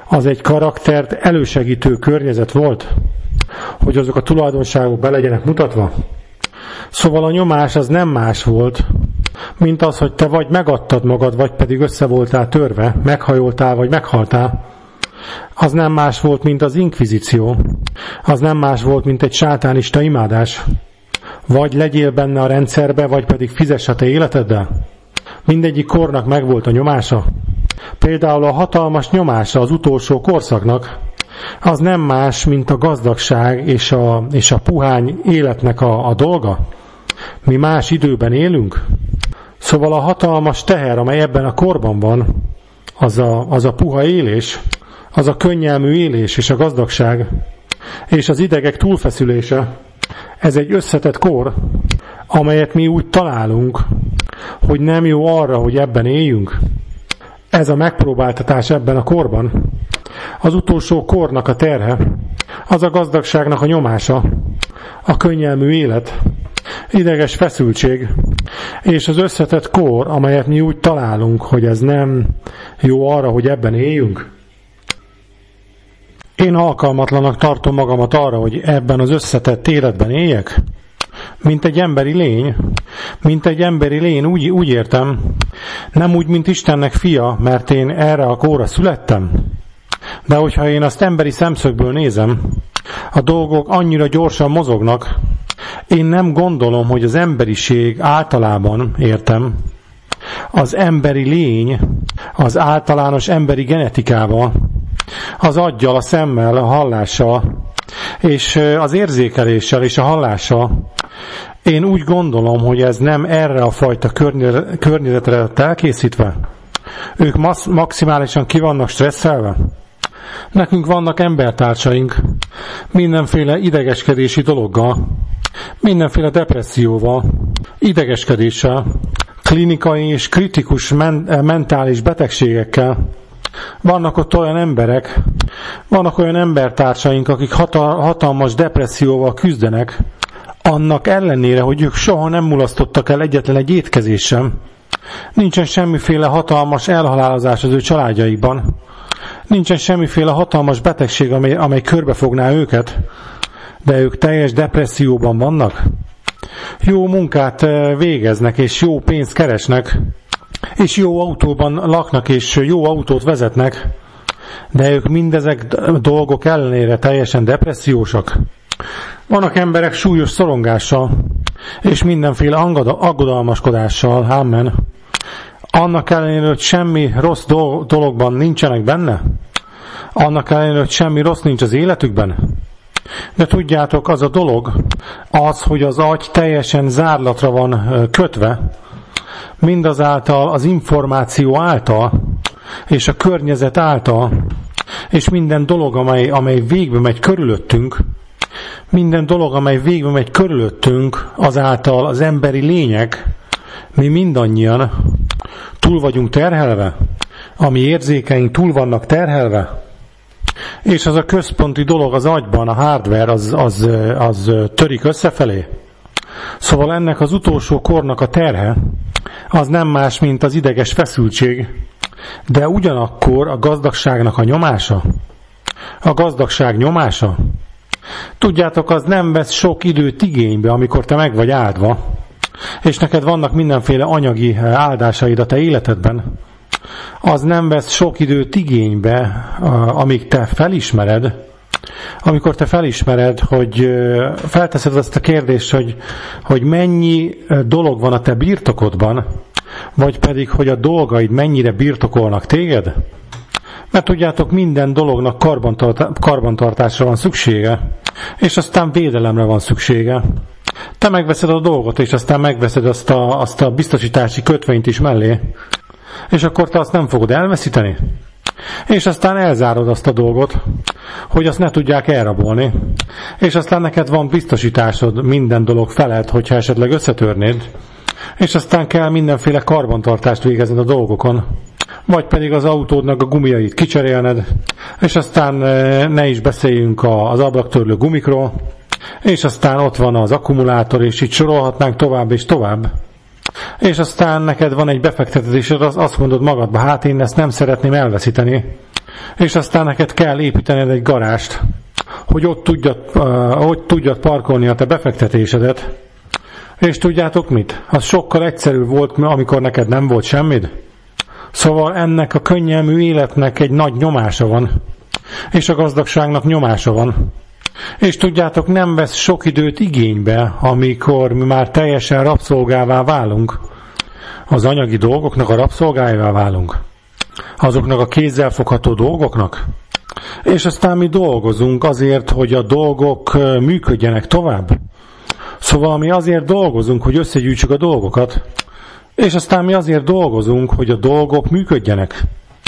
az egy karaktert elősegítő környezet volt, hogy azok a tulajdonságok be legyenek mutatva. Szóval a nyomás az nem más volt, mint az, hogy te vagy megadtad magad, vagy pedig össze voltál törve, meghajoltál, vagy meghaltál. Az nem más volt, mint az inkvizíció. Az nem más volt, mint egy sátánista imádás. Vagy legyél benne a rendszerbe, vagy pedig fizess a te életeddel. Mindegyik kornak megvolt a nyomása. Például a hatalmas nyomása az utolsó korszaknak, az nem más, mint a gazdagság és a puhány életnek a dolga. Mi más időben élünk. Szóval a hatalmas teher, amely ebben a korban van, az a puha élés, az a könnyelmű élés és a gazdagság, és az idegek túlfeszülése. Ez egy összetett kor, amelyet mi úgy találunk, hogy nem jó arra, hogy ebben éljünk. Ez a megpróbáltatás ebben a korban. Az utolsó kornak a terhe, az a gazdagságnak a nyomása, a könnyelmű élet, ideges feszültség, és az összetett kor, amelyet mi úgy találunk, hogy ez nem jó arra, hogy ebben éljünk. Én alkalmatlanak tartom magamat arra, hogy ebben az összetett életben éljek, mint egy emberi lény, úgy értem, nem úgy, mint Istennek fia, mert én erre a korra születtem. De hogyha én azt emberi szemszögből nézem, a dolgok annyira gyorsan mozognak, én nem gondolom, hogy az emberiség általában, értem, az emberi lény, az általános emberi genetikával, az aggyal, a szemmel, a hallással, és az érzékeléssel és a hallással, én úgy gondolom, hogy ez nem erre a fajta környezetre lett elkészítve. Ők maximálisan ki vannak stresszelve. Nekünk vannak embertársaink, mindenféle idegeskedési dologgal, mindenféle depresszióval, idegeskedéssel, klinikai és kritikus mentális betegségekkel. Vannak ott olyan emberek, vannak olyan embertársaink, akik hatalmas depresszióval küzdenek, annak ellenére, hogy ők soha nem mulasztottak el egyetlen egy étkezés sem. Nincsen semmiféle hatalmas elhalálozás az ő családjaikban. Nincsen semmiféle hatalmas betegség, amely körbefogná őket, de ők teljes depresszióban vannak. Jó munkát végeznek, és jó pénzt keresnek, és jó autóban laknak, és jó autót vezetnek, de ők mindezek dolgok ellenére teljesen depressziósak. Vannak emberek súlyos szorongással, és mindenféle aggodalmaskodással, amen. Annak ellenére, hogy semmi rossz dologban nincsenek benne, annak ellenére, hogy semmi rossz nincs az életükben. De tudjátok, az a dolog, az, hogy az agy teljesen zárlatra van kötve, mindazáltal az információ által, és a környezet által, és minden dolog, amely végbe megy körülöttünk, minden dolog, amely végbe megy körülöttünk, azáltal az emberi lények, mi mindannyian túl vagyunk terhelve, a mi érzékeink túl vannak terhelve, és az a központi dolog az agyban, a hardware, az törik összefelé. Szóval ennek az utolsó kornak a terhe, az nem más, mint az ideges feszültség, de ugyanakkor a gazdagságnak a nyomása. A gazdagság nyomása. Tudjátok, az nem vesz sok időt igénybe, amikor te meg vagy áldva, és neked vannak mindenféle anyagi áldásaid a te életedben. Az nem vesz sok időt igénybe, amíg te felismered, amikor te felismered, hogy felteszed azt a kérdést, hogy mennyi dolog van a te birtokodban, vagy pedig, hogy a dolgaid mennyire birtokolnak téged. Mert tudjátok, minden dolognak karbantartásra van szüksége, és aztán védelemre van szüksége. Te megveszed a dolgot, és aztán megveszed azt a biztosítási kötvényt is mellé, és akkor te azt nem fogod elveszíteni. És aztán elzárod azt a dolgot, hogy azt ne tudják elrabolni. És aztán neked van biztosításod minden dolog felett, hogyha esetleg összetörnéd. És aztán kell mindenféle karbantartást végezned a dolgokon. Vagy pedig az autódnak a gumiait kicserélned, és aztán ne is beszéljünk az ablaktörlő gumikról, és aztán ott van az akkumulátor, és így sorolhatnánk tovább és tovább. És aztán neked van egy befektetés, és azt mondod magadba, hát én ezt nem szeretném elveszíteni. És aztán neked kell építened egy garást, hogy ott tudjad parkolni a te befektetésedet. És tudjátok mit? Az sokkal egyszerűbb volt, amikor neked nem volt semmid. Szóval ennek a könnyelmű életnek egy nagy nyomása van. És a gazdagságnak nyomása van. És tudjátok, nem vesz sok időt igénybe, amikor mi már teljesen rabszolgává válunk. Az anyagi dolgoknak a rabszolgájává válunk. Azoknak a kézzelfogható dolgoknak. És aztán mi dolgozunk azért, hogy a dolgok működjenek tovább. Szóval mi azért dolgozunk, hogy összegyűjtsük a dolgokat, és aztán mi azért dolgozunk, hogy a dolgok működjenek.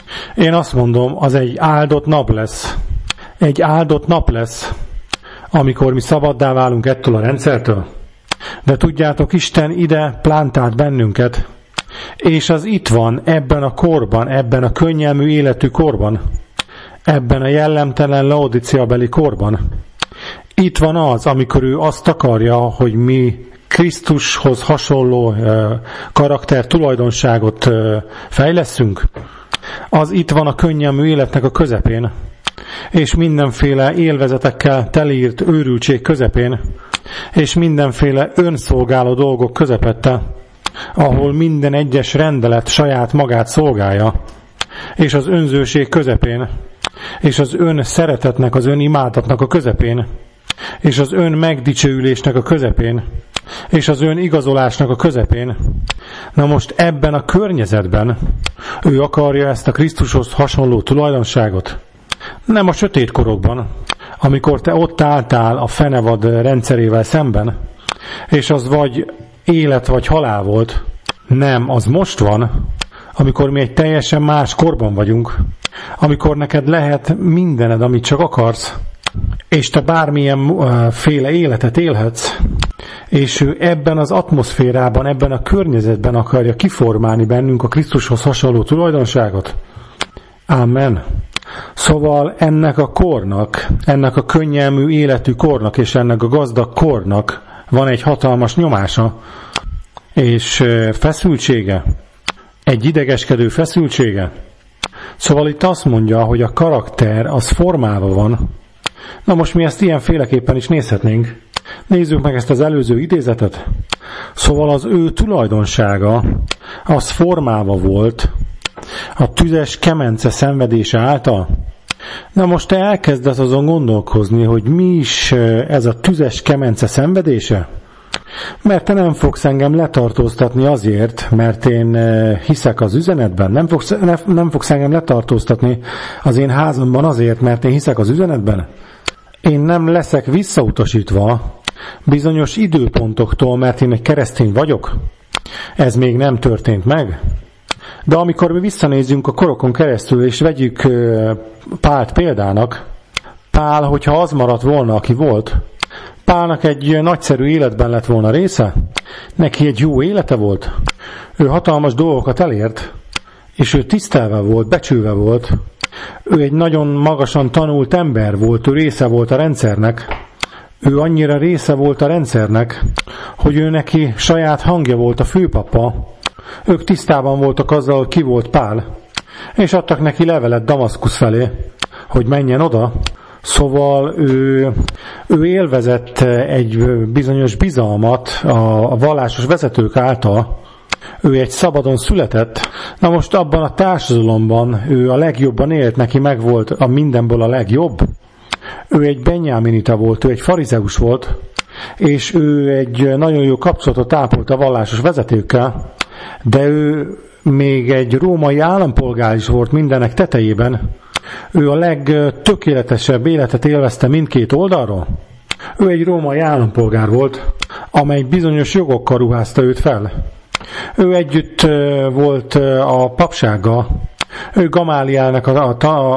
Én azt mondom, az egy áldott nap lesz. Egy áldott nap lesz, amikor mi szabaddá válunk ettől a rendszertől. De tudjátok, Isten ide plántált bennünket, és az itt van ebben a korban, ebben a könnyelmű életű korban, ebben a jellemtelen laodiciabeli korban. Itt van az, amikor ő azt akarja, hogy mi Krisztushoz hasonló karakter tulajdonságot fejlesszünk. Az itt van a könnyelmű életnek a közepén, és mindenféle élvezetekkel telírt őrültség közepén, és mindenféle önszolgáló dolgok közepette, ahol minden egyes rendelet saját magát szolgálja, és az önzőség közepén, és az ön szeretetnek, az ön imádatnak a közepén, és az ön megdicsőülésnek a közepén, és az ön igazolásnak a közepén. Na most ebben a környezetben ő akarja ezt a Krisztushoz hasonló tulajdonságot. Nem a sötét korokban, amikor te ott álltál a fenevad rendszerével szemben, és az vagy élet vagy halál volt. Nem, az most van, amikor mi egy teljesen más korban vagyunk, amikor neked lehet mindened, amit csak akarsz, és te bármilyen féle életet élhetsz, és ő ebben az atmoszférában, ebben a környezetben akarja kiformálni bennünk a Krisztushoz hasonló tulajdonságot. Amen. Szóval ennek a kornak, ennek a könnyelmű életű kornak és ennek a gazdag kornak van egy hatalmas nyomása és feszültsége, egy idegeskedő feszültsége. Szóval itt azt mondja, hogy a karakter az formálva van. Na most mi ezt ilyenféleképpen is nézhetnénk. Nézzük meg ezt az előző idézetet. Szóval az ő tulajdonsága az formálva volt a tüzes kemence szenvedése által. Na most te elkezdesz azon gondolkozni, hogy mi is ez a tüzes kemence szenvedése? Mert te nem fogsz engem letartóztatni azért, mert én hiszek az üzenetben. Nem fogsz engem letartóztatni az én házamban azért, mert én hiszek az üzenetben. Én nem leszek visszautasítva bizonyos időpontoktól, mert én egy keresztény vagyok. Ez még nem történt meg. De amikor mi visszanézzünk a korokon keresztül, és vegyük Pált példának, Pál, hogyha az maradt volna, aki volt, Pálnak egy nagyszerű életben lett volna része, neki egy jó élete volt, ő hatalmas dolgokat elért, és ő tisztelve volt, becsülve volt, ő egy nagyon magasan tanult ember volt, ő része volt a rendszernek, ő annyira része volt a rendszernek, hogy ő neki saját hangja volt a főpapa, ők tisztában voltak azzal, hogy ki volt Pál, és adtak neki levelet Damaszkusz felé, hogy menjen oda. Szóval ő élvezett egy bizonyos bizalmat a vallásos vezetők által, ő egy szabadon született. Na most abban a társadalomban ő a legjobban élt, neki megvolt a mindenből a legjobb. Ő egy benyáminita volt, ő egy farizeus volt, és ő egy nagyon jó kapcsolatot ápolt a vallásos vezetőkkel, de ő még egy római állampolgár is volt mindenek tetejében. Ő a legtökéletesebb életet élvezte mindkét oldalról. Ő egy római állampolgár volt, amely bizonyos jogokkal ruházta őt fel. Ő együtt volt a papsággal. Ő Gamálielnek a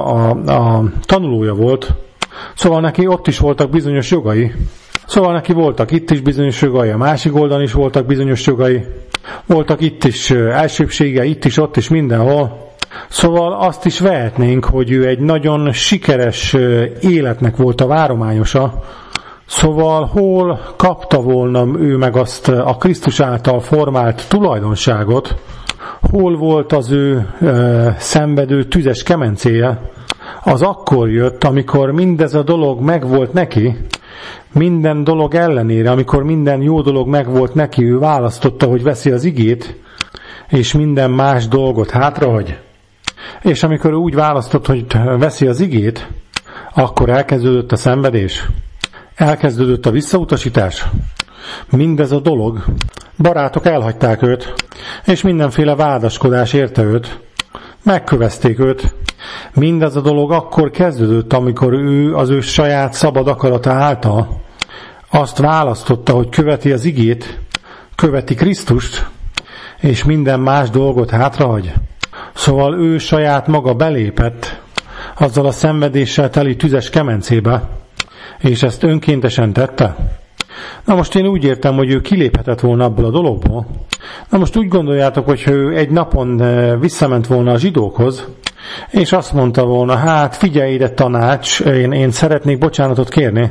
tanulója volt. Szóval neki ott is voltak bizonyos jogai. Szóval neki voltak itt is bizonyos jogai, a másik oldalon is voltak bizonyos jogai. Voltak itt is elsőbsége, itt is, ott is, mindenhol. Szóval azt is vehetnénk, hogy ő egy nagyon sikeres életnek volt a várományosa. Szóval hol kapta volna ő meg azt a Krisztus által formált tulajdonságot, hol volt az ő szenvedő tüzes kemencéje, az akkor jött, amikor mindez a dolog megvolt neki, minden dolog ellenére, amikor minden jó dolog megvolt neki, ő választotta, hogy veszi az igét, és minden más dolgot hátrahagy. És amikor ő úgy választott, hogy veszi az igét, akkor elkezdődött a szenvedés. Elkezdődött a visszautasítás. Mindez a dolog. Barátok elhagyták őt, és mindenféle vádaskodás érte őt. Megkövezték őt. Mindez a dolog akkor kezdődött, amikor ő az ő saját szabad akarata által azt választotta, hogy követi az igét, követi Krisztust, és minden más dolgot hátrahagy. Szóval ő saját maga belépett azzal a szenvedéssel teli tüzes kemencébe, és ezt önkéntesen tette. Na most én úgy értem, hogy ő kiléphetett volna abból a dologból. Na most úgy gondoljátok, hogy ő egy napon visszament volna a zsidókhoz, és azt mondta volna, hát figyelj ide tanács, én szeretnék bocsánatot kérni.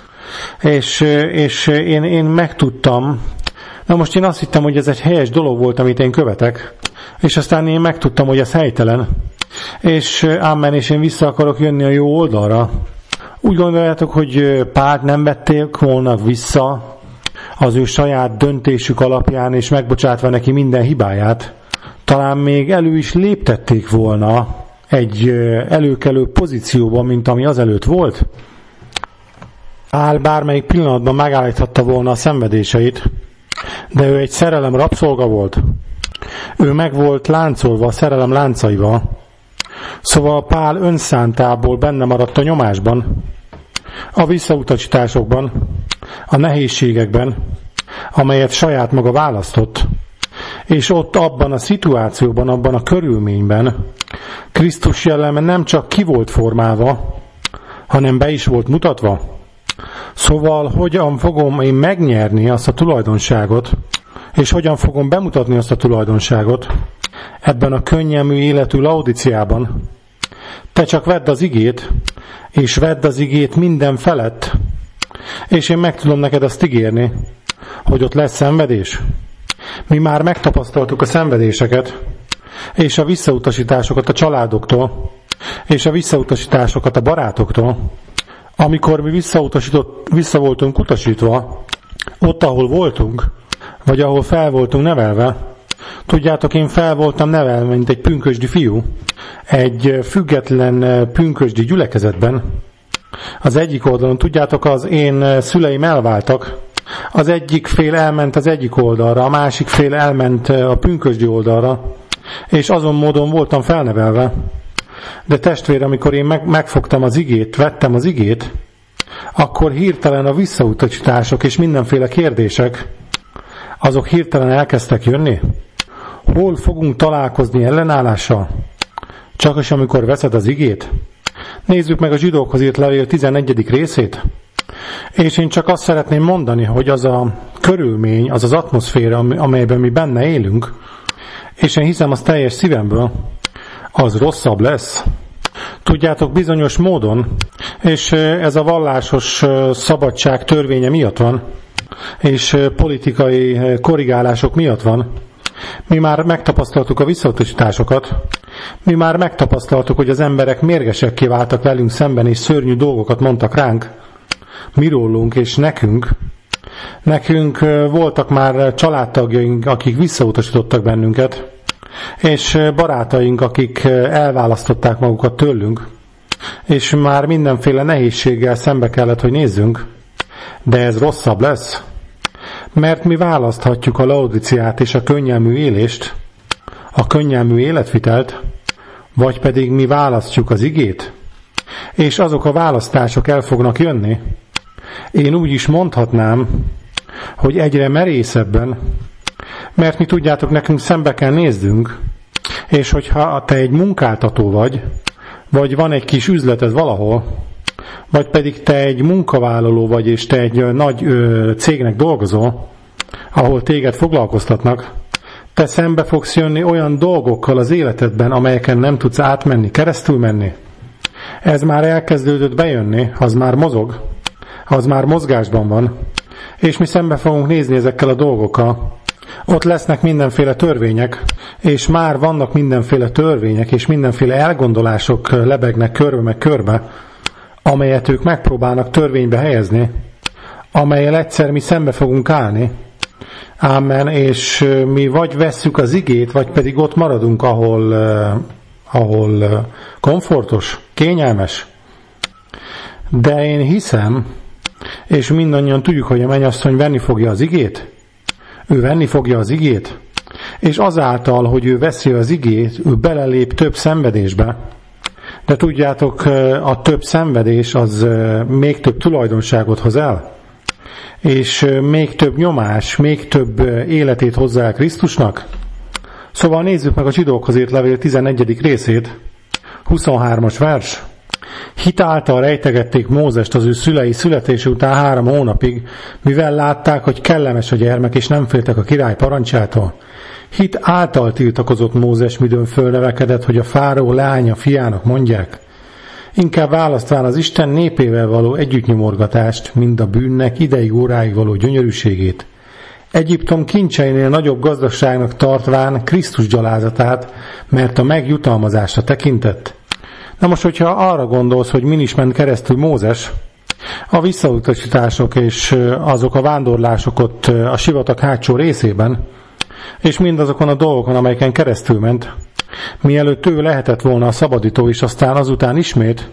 És én megtudtam, na most én azt hittem, hogy ez egy helyes dolog volt, amit én követek, és aztán én megtudtam, hogy ez helytelen, és ámen, és én vissza akarok jönni a jó oldalra. Úgy gondoljátok, hogy Pált nem vették volna vissza az ő saját döntésük alapján, és megbocsátva neki minden hibáját? Talán még elő is léptették volna egy előkelő pozícióban, mint ami azelőtt volt? Pál bármelyik pillanatban megállíthatta volna a szenvedéseit, de ő egy szerelem rabszolga volt. Ő meg volt láncolva a szerelem láncaival. Szóval Pál önszántából benne maradt a nyomásban, a visszautasításokban, a nehézségekben, amelyet saját maga választott. És ott abban a szituációban, abban a körülményben Krisztus jelleme nem csak ki volt formálva, hanem be is volt mutatva. Szóval hogyan fogom én megnyerni azt a tulajdonságot, és hogyan fogom bemutatni azt a tulajdonságot ebben a könnyelmű életű Laodiciában? Te csak vedd az igét, és vedd az igét minden felett, és én meg tudom neked azt ígérni, hogy ott lesz szenvedés. Mi már megtapasztaltuk a szenvedéseket, és a visszautasításokat a családoktól, és a visszautasításokat a barátoktól. Amikor mi vissza voltunk utasítva, ott, ahol voltunk, vagy ahol fel voltunk nevelve. Tudjátok, én fel voltam nevelve, mint egy pünkösdi fiú, egy független pünkösdi gyülekezetben. Az egyik oldalon, tudjátok, az én szüleim elváltak. Az egyik fél elment az egyik oldalra, a másik fél elment a pünkösdi oldalra, és azon módon voltam felnevelve. De testvér, amikor én megfogtam az igét, vettem az igét, akkor hirtelen a visszautasítások és mindenféle kérdések, azok hirtelen elkezdtek jönni. Hol fogunk találkozni ellenállással? Csak is amikor veszed az igét? Nézzük meg a zsidókhoz írt levél 11. részét. És én csak azt szeretném mondani, hogy az a körülmény, az az atmoszféra, amelyben mi benne élünk, és én hiszem azt teljes szívemből, az rosszabb lesz. Tudjátok, bizonyos módon, és ez a vallásos szabadság törvénye miatt van, és politikai korrigálások miatt van. Mi már megtapasztaltuk a visszautasításokat, mi már megtapasztaltuk, hogy az emberek mérgesekké váltak velünk szemben, és szörnyű dolgokat mondtak ránk, mi rólunk és nekünk. Nekünk voltak már családtagjaink, akik visszautasítottak bennünket, és barátaink, akik elválasztották magukat tőlünk, és már mindenféle nehézséggel szembe kellett, hogy nézzünk. De ez rosszabb lesz, mert mi választhatjuk a Laodiciát és a könnyelmű élést, a könnyelmű életvitelt, vagy pedig mi választjuk az igét, és azok a választások el fognak jönni. Én úgy is mondhatnám, hogy egyre merészebben, mert mi tudjátok, nekünk szembe kell néznünk, és hogyha te egy munkáltató vagy van egy kis üzleted valahol, vagy pedig te egy munkavállaló vagy, és te egy nagy cégnek dolgozol, ahol téged foglalkoztatnak, te szembe fogsz jönni olyan dolgokkal az életedben, amelyeken nem tudsz átmenni, keresztül menni. Ez már elkezdődött bejönni, az már mozog, az már mozgásban van, és mi szembe fogunk nézni ezekkel a dolgokkal, Ott lesznek mindenféle törvények, és már vannak mindenféle törvények, és mindenféle elgondolások lebegnek körbe meg körbe, amelyet ők megpróbálnak törvénybe helyezni, amellyel egyszer mi szembe fogunk állni. Ámen, és mi vagy vesszük az igét, vagy pedig ott maradunk, ahol komfortos, kényelmes. De én hiszem, és mindannyian tudjuk, hogy a mennyasszony venni fogja az igét. Ő venni fogja az igét, és azáltal, hogy ő veszi az igét, ő belelép több szenvedésbe. De tudjátok, a több szenvedés az még több tulajdonságot hoz el, és még több nyomás, még több életét hozzá el Krisztusnak. Szóval nézzük meg a Zsidókhoz írt levél 11. részét, 23. vers. Hit által rejtegették Mózest az ő szülei születése után 3 hónapig, mivel látták, hogy kellemes a gyermek, és nem féltek a király parancsától. Hit által tiltakozott Mózes, midőn fölnevekedett, hogy a fáraó leánya fiának mondják. Inkább választván az Isten népével való együttnyomorgatást, mind a bűnnek ideig óráig való gyönyörűségét. Egyiptom kincseinél nagyobb gazdagságnak tartván Krisztus gyalázatát, mert a megjutalmazásra tekintett. Na most, hogyha arra gondolsz, hogy min is ment keresztül Mózes, a visszautasítások és azok a vándorlások ott a sivatag hátsó részében, és mindazokon a dolgokon, amelyeken keresztül ment, mielőtt ő lehetett volna a szabadító, és aztán azután ismét.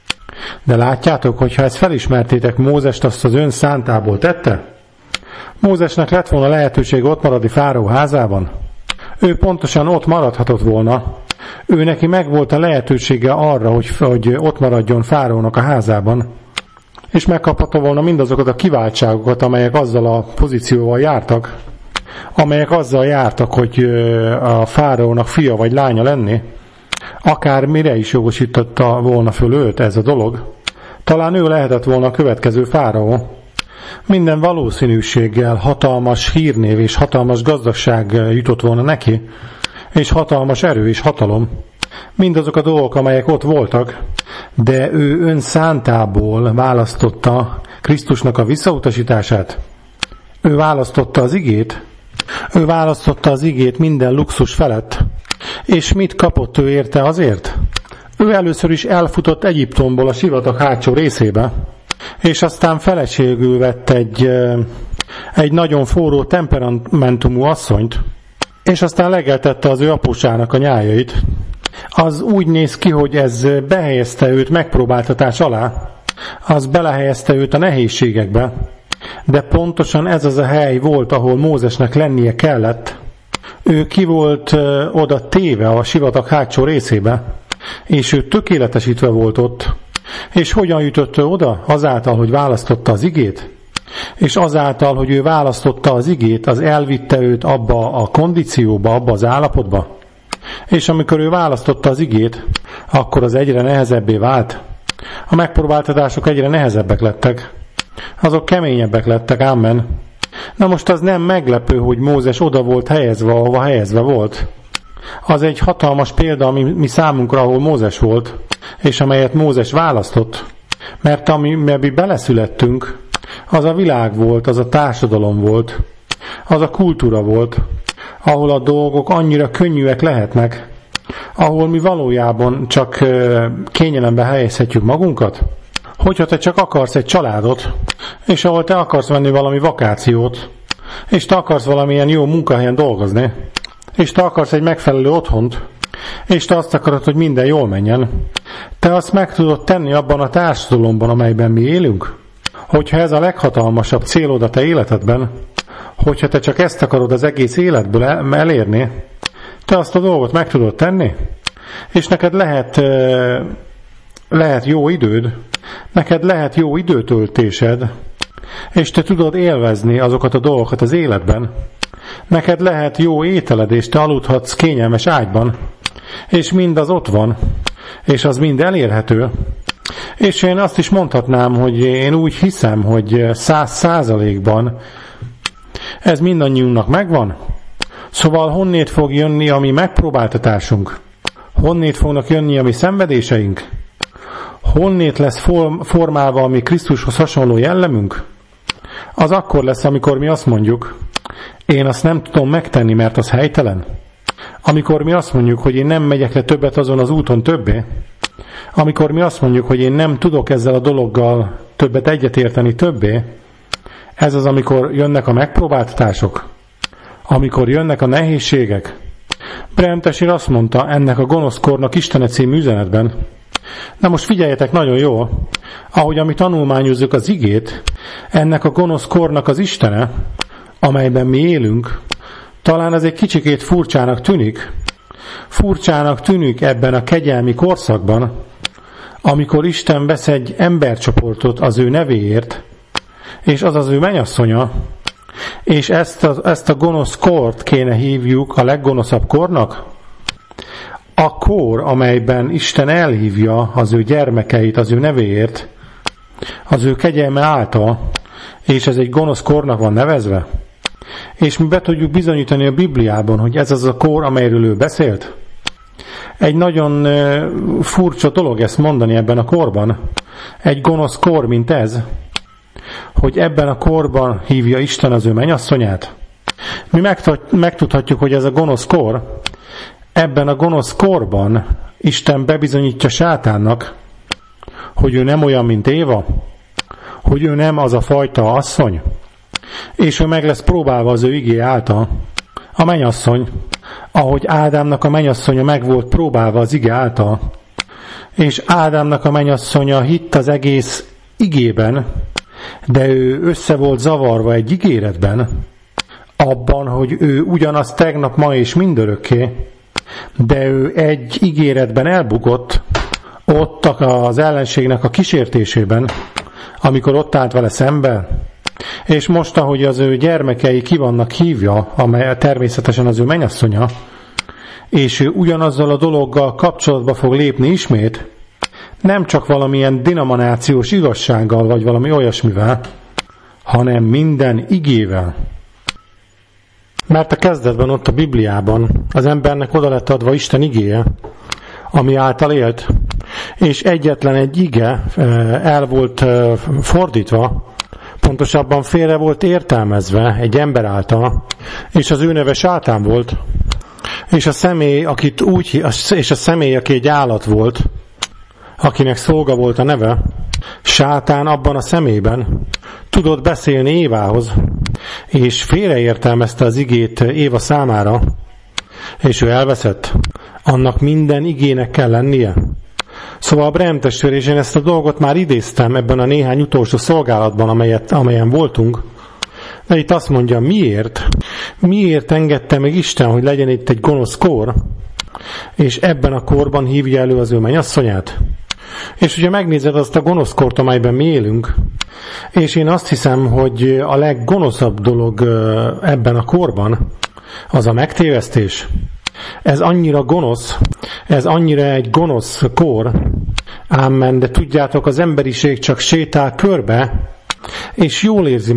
De látjátok, hogyha ezt felismertétek, Mózest azt az ön szántából tette? Mózesnek lett volna lehetőség ott maradni fáraó házában? Ő pontosan ott maradhatott volna. Ő neki megvolt a lehetősége arra, hogy ott maradjon fáraónak a házában, és megkaphatta volna mindazokat a kiváltságokat, amelyek azzal a pozícióval jártak, amelyek azzal jártak, hogy a fáraónak fia vagy lánya lenni, akár mire is jogosította volna föl őt ez a dolog. Talán ő lehetett volna a következő fáraó. Minden valószínűséggel hatalmas hírnév és hatalmas gazdagság jutott volna neki, és hatalmas erő és hatalom. Mindazok a dolgok, amelyek ott voltak, de ő önszántából választotta Krisztusnak a visszautasítását. Ő választotta az igét, ő választotta az igét minden luxus felett. És mit kapott ő érte azért? Ő először is elfutott Egyiptomból a sivatag hátsó részébe, és aztán feleségül vett egy nagyon forró temperamentumú asszonyt, és aztán legeltette az ő apusának a nyájait. Az úgy néz ki, hogy ez behelyezte őt megpróbáltatás alá, az belehelyezte őt a nehézségekbe, de pontosan ez az a hely volt, ahol Mózesnek lennie kellett. Ő ki volt oda téve a sivatag hátsó részébe, és ő tökéletesítve volt ott. És hogyan jutott ő oda? Azáltal, hogy választotta az igét? És azáltal, hogy ő választotta az igét, az elvitte őt abba a kondícióba, abba az állapotba. És amikor ő választotta az igét, akkor az egyre nehezebbé vált. A megpróbáltatások egyre nehezebbek lettek. Azok keményebbek lettek, ámen. Na most az nem meglepő, hogy Mózes oda volt helyezve, ahova helyezve volt. Az egy hatalmas példa, ami számunkra, ahol Mózes volt, és amelyet Mózes választott. Mert ami beleszülettünk, az a világ volt, az a társadalom volt, az a kultúra volt, ahol a dolgok annyira könnyűek lehetnek, ahol mi valójában csak kényelembe helyezhetjük magunkat. Hogyha te csak akarsz egy családot, és ahol te akarsz venni valami vakációt, és te akarsz valamilyen jó munkahelyen dolgozni, és te akarsz egy megfelelő otthont, és te azt akarod, hogy minden jól menjen, te azt meg tudod tenni abban a társadalomban, amelyben mi élünk? Hogyha ez a leghatalmasabb célod a te életedben, hogyha te csak ezt akarod az egész életből elérni, te azt a dolgot meg tudod tenni, és neked lehet jó időd, neked lehet jó időtöltésed, és te tudod élvezni azokat a dolgokat az életben. Neked lehet jó ételed, és te aludhatsz kényelmes ágyban, és mindaz ott van, és az mind elérhető. És én azt is mondhatnám, hogy én úgy hiszem, hogy 100%-ban ez mindannyiunknak megvan. Szóval honnét fog jönni a mi megpróbáltatásunk? Honnét fognak jönni a mi szenvedéseink? Honnét lesz formálva a mi Krisztushoz hasonló jellemünk? Az akkor lesz, amikor mi azt mondjuk, én azt nem tudom megtenni, mert az helytelen. Amikor mi azt mondjuk, hogy én nem megyek le többet azon az úton többé, amikor mi azt mondjuk, hogy én nem tudok ezzel a dologgal többet egyetérteni többé, ez az, amikor jönnek a megpróbáltatások, amikor jönnek a nehézségek. Graham Tessér azt mondta ennek a gonoszkornak Istene című üzenetben. Na most figyeljetek nagyon jól, ahogy ami tanulmányozzuk az igét, ennek a gonoszkornak az Istene, amelyben mi élünk, talán ez egy kicsikét furcsának tűnik ebben a kegyelmi korszakban, amikor Isten vesz egy embercsoportot az ő nevéért, és az az ő mennyasszonya, és ezt a gonosz kort kéne hívjuk a leggonoszabb kornak? A kor, amelyben Isten elhívja az ő gyermekeit az ő nevéért, az ő kegyelme által, és ez egy gonosz kornak van nevezve. És mi be tudjuk bizonyítani a Bibliában, hogy ez az a kor, amelyről ő beszélt. Egy nagyon furcsa dolog ezt mondani ebben a korban. Egy gonosz kor, mint ez, hogy ebben a korban hívja Isten az ő mennyasszonyát. Mi megtudhatjuk, hogy ez a gonosz kor, ebben a gonosz korban Isten bebizonyítja Sátánnak, hogy ő nem olyan, mint Éva, hogy ő nem az a fajta asszony, és ő meg lesz próbálva az ő igé által. A mennyasszony, ahogy Ádámnak a mennyasszonya meg volt próbálva az ige által, és Ádámnak a mennyasszonya hitt az egész igében, de ő össze volt zavarva egy ígéretben, abban, hogy ő ugyanaz tegnap, ma és mindörökké, de ő egy ígéretben elbukott, ott az ellenségnek a kísértésében, amikor ott állt vele szembe, és most, ahogy az ő gyermekei ki vannak hívja, amely természetesen az ő mennyasszonya, és ő ugyanazzal a dologgal kapcsolatba fog lépni ismét, nem csak valamilyen denominaciós igazsággal, vagy valami olyasmivel, hanem minden igével. Mert a kezdetben ott a Bibliában az embernek oda lett adva Isten igéje, ami által élt, és egyetlen egy ige el volt fordítva, pontosabban félre volt értelmezve egy ember által, és az ő neve Sátán volt, és a személy, aki egy állat volt, akinek szolga volt a neve, Sátán abban a személyben tudott beszélni Évához, és félreértelmezte az igét Éva számára, és ő elveszett. Annak minden igének kell lennie. Szóval Graham testvér, és én ezt a dolgot már idéztem ebben a néhány utolsó szolgálatban, amelyen voltunk, de itt azt mondja, miért engedte meg Isten, hogy legyen itt egy gonosz kor, és ebben a korban hívja elő az ő mennyasszonyát. És ugye megnézed azt a gonosz kort, amelyben mi élünk, és én azt hiszem, hogy a leggonoszabb dolog ebben a korban az a megtévesztés. Ez annyira gonosz, ez annyira egy gonosz kor, ámen, de tudjátok, az emberiség csak sétál körbe, és jól érzi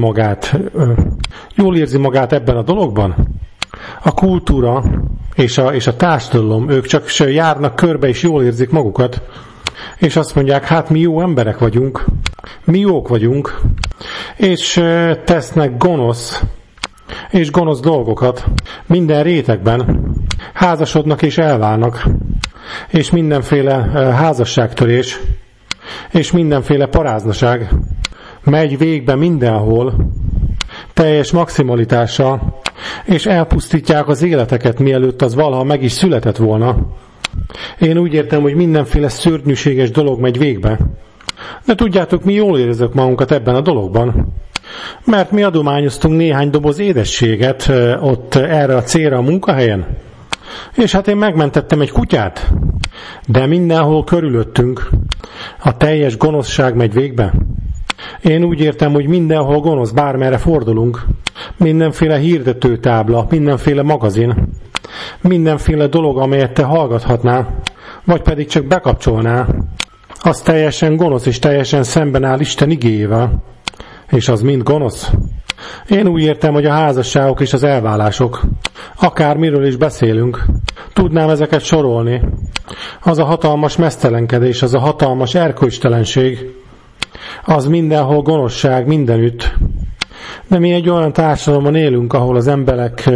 magát ebben a dologban. A kultúra és a társadalom, ők csak járnak körbe, és jól érzik magukat, és azt mondják, hát mi jó emberek vagyunk, mi jók vagyunk, és tesznek gonosz dolgokat minden rétegben, házasodnak és elválnak, és mindenféle házasságtörés, és mindenféle paráznaság megy végbe mindenhol, teljes maximalitással, és elpusztítják az életeket, mielőtt az valaha meg is született volna. Én úgy értem, hogy mindenféle szörnyűséges dolog megy végbe. De tudjátok, mi jól érezzük magunkat ebben a dologban. Mert mi adományoztunk néhány doboz édességet ott erre a célra a munkahelyen. És hát én megmentettem egy kutyát. De mindenhol körülöttünk a teljes gonoszság megy végbe. Én úgy értem, hogy mindenhol gonosz, bármerre fordulunk. Mindenféle hirdetőtábla, mindenféle magazin, mindenféle dolog, amelyet te hallgathatnál, vagy pedig csak bekapcsolnál, az teljesen gonosz és teljesen szemben áll Isten igéjével, és az mind gonosz. Én úgy értem, hogy a házasságok és az elválások, akármiről is beszélünk, tudnám ezeket sorolni. Az a hatalmas meztelenkedés, az a hatalmas erkölcstelenség, az mindenhol gonoszság mindenütt. De mi egy olyan társadalomban élünk, ahol az emberek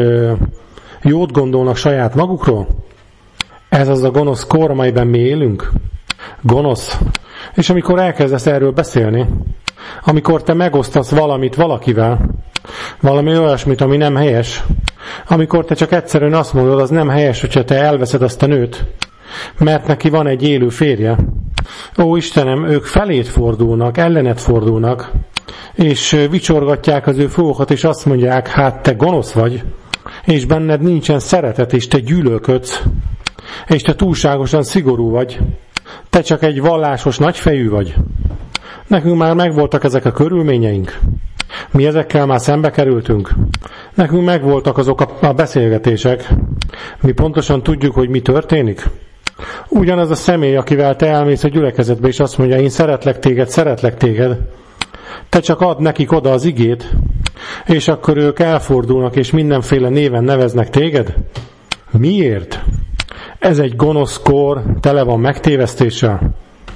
jót gondolnak saját magukról. Ez az a gonosz kor, amelyben mi élünk. Gonosz. És amikor elkezdesz erről beszélni, amikor te megosztasz valamit valakivel, valami olyasmit, ami nem helyes, amikor te csak egyszerűen azt mondod, az nem helyes, hogyha te elveszed azt a nőt, mert neki van egy élő férje. Ó Istenem, ők felét fordulnak, ellenet fordulnak, és vicsorgatják az ő fogokat, és azt mondják, hát te gonosz vagy, és benned nincsen szeretet, és te gyűlölködsz, és te túlságosan szigorú vagy, te csak egy vallásos nagyfejű vagy. Nekünk már megvoltak ezek a körülményeink. Mi ezekkel már szembe kerültünk. Nekünk megvoltak azok a beszélgetések. Mi pontosan tudjuk, hogy mi történik. Ugyanaz a személy, akivel te elmész a gyülekezetbe, és azt mondja, én szeretlek téged. Te csak add nekik oda az igét, és akkor ők elfordulnak, és mindenféle néven neveznek téged. Miért? Ez egy gonosz kor, tele van megtévesztéssel.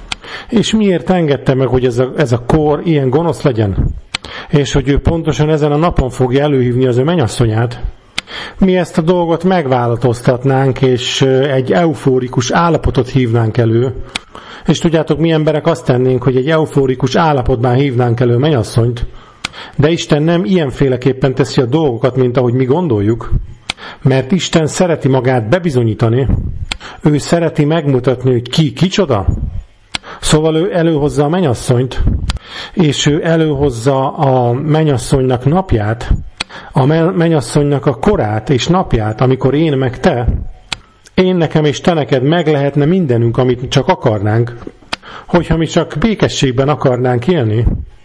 És miért engedte meg, hogy ez a kor ilyen gonosz legyen? És hogy ő pontosan ezen a napon fogja előhívni az ő mennyasszonyát? Mi ezt a dolgot megváltoztatnánk, és egy eufórikus állapotot hívnánk elő. És tudjátok, mi emberek azt tennénk, hogy egy eufórikus állapotban hívnánk elő mennyasszonyt, de Isten nem ilyenféleképpen teszi a dolgokat, mint ahogy mi gondoljuk. Mert Isten szereti magát bebizonyítani, ő szereti megmutatni, hogy ki kicsoda. Szóval ő előhozza a mennyasszonyt, és ő előhozza a mennyasszonynak napját, a mennyasszonynak a korát és napját, amikor én meg te, én nekem és te neked meg lehetne mindenünk, amit csak akarnánk, hogyha mi csak békességben akarnánk élni,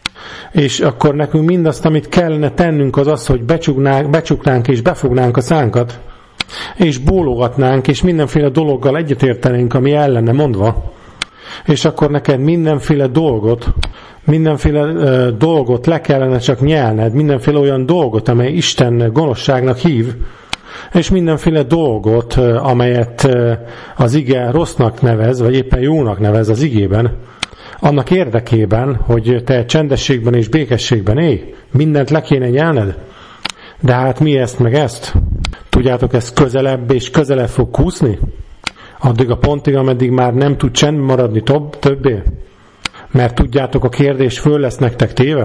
és akkor nekünk mindazt, amit kellene tennünk, az az, hogy becsuknánk és befognánk a szánkat, és bólogatnánk, és mindenféle dologgal egyetértenénk, ami ellene mondva, és akkor neked mindenféle dolgot le kellene csak nyelned, mindenféle olyan dolgot, amely Isten gonoszságnak hív, és mindenféle dolgot, amelyet az ige rossznak nevez, vagy éppen jónak nevez az igében, annak érdekében, hogy te csendességben és békességben élj, mindent le kéne nyelned. De hát mi ezt meg ezt? Tudjátok, ez közelebb és közelebb fog kúszni? Addig a pontig, ameddig már nem tud csendben maradni többé? Mert tudjátok, a kérdés föl lesz nektek téve?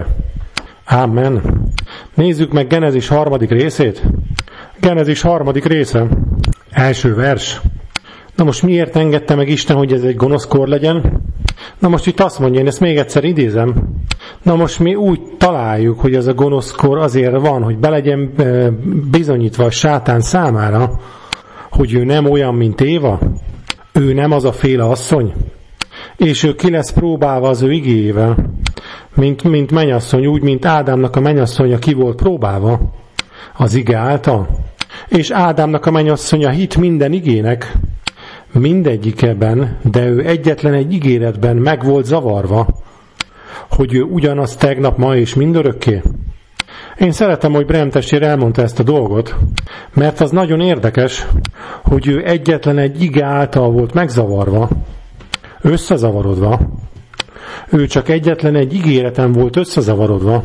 Amen. Nézzük meg Genezis 3. részét. Genezis 3. része. Első vers. Na most miért engedte meg Isten, hogy ez egy gonosz kor legyen? Na most itt azt mondja, én ezt még egyszer idézem. Na most mi úgy találjuk, hogy ez a gonosz kor azért van, hogy be legyen bizonyítva a sátán számára, hogy ő nem olyan, mint Éva, ő nem az a féle asszony, és ő ki lesz próbálva az ő igéjével, mint mennyasszony, úgy, mint Ádámnak a mennyasszonya ki volt próbálva az ige által. És Ádámnak a mennyasszonya hit minden igének, mindegyikeben, de ő egyetlen egy ígéretben meg volt zavarva, hogy ő ugyanaz tegnap, ma és mindörökké. Én szeretem, hogy Brem testvér elmondta ezt a dolgot, mert az nagyon érdekes, hogy ő egyetlen egy ige által volt megzavarva, összezavarodva. Ő csak egyetlen egy ígéreten volt összezavarodva,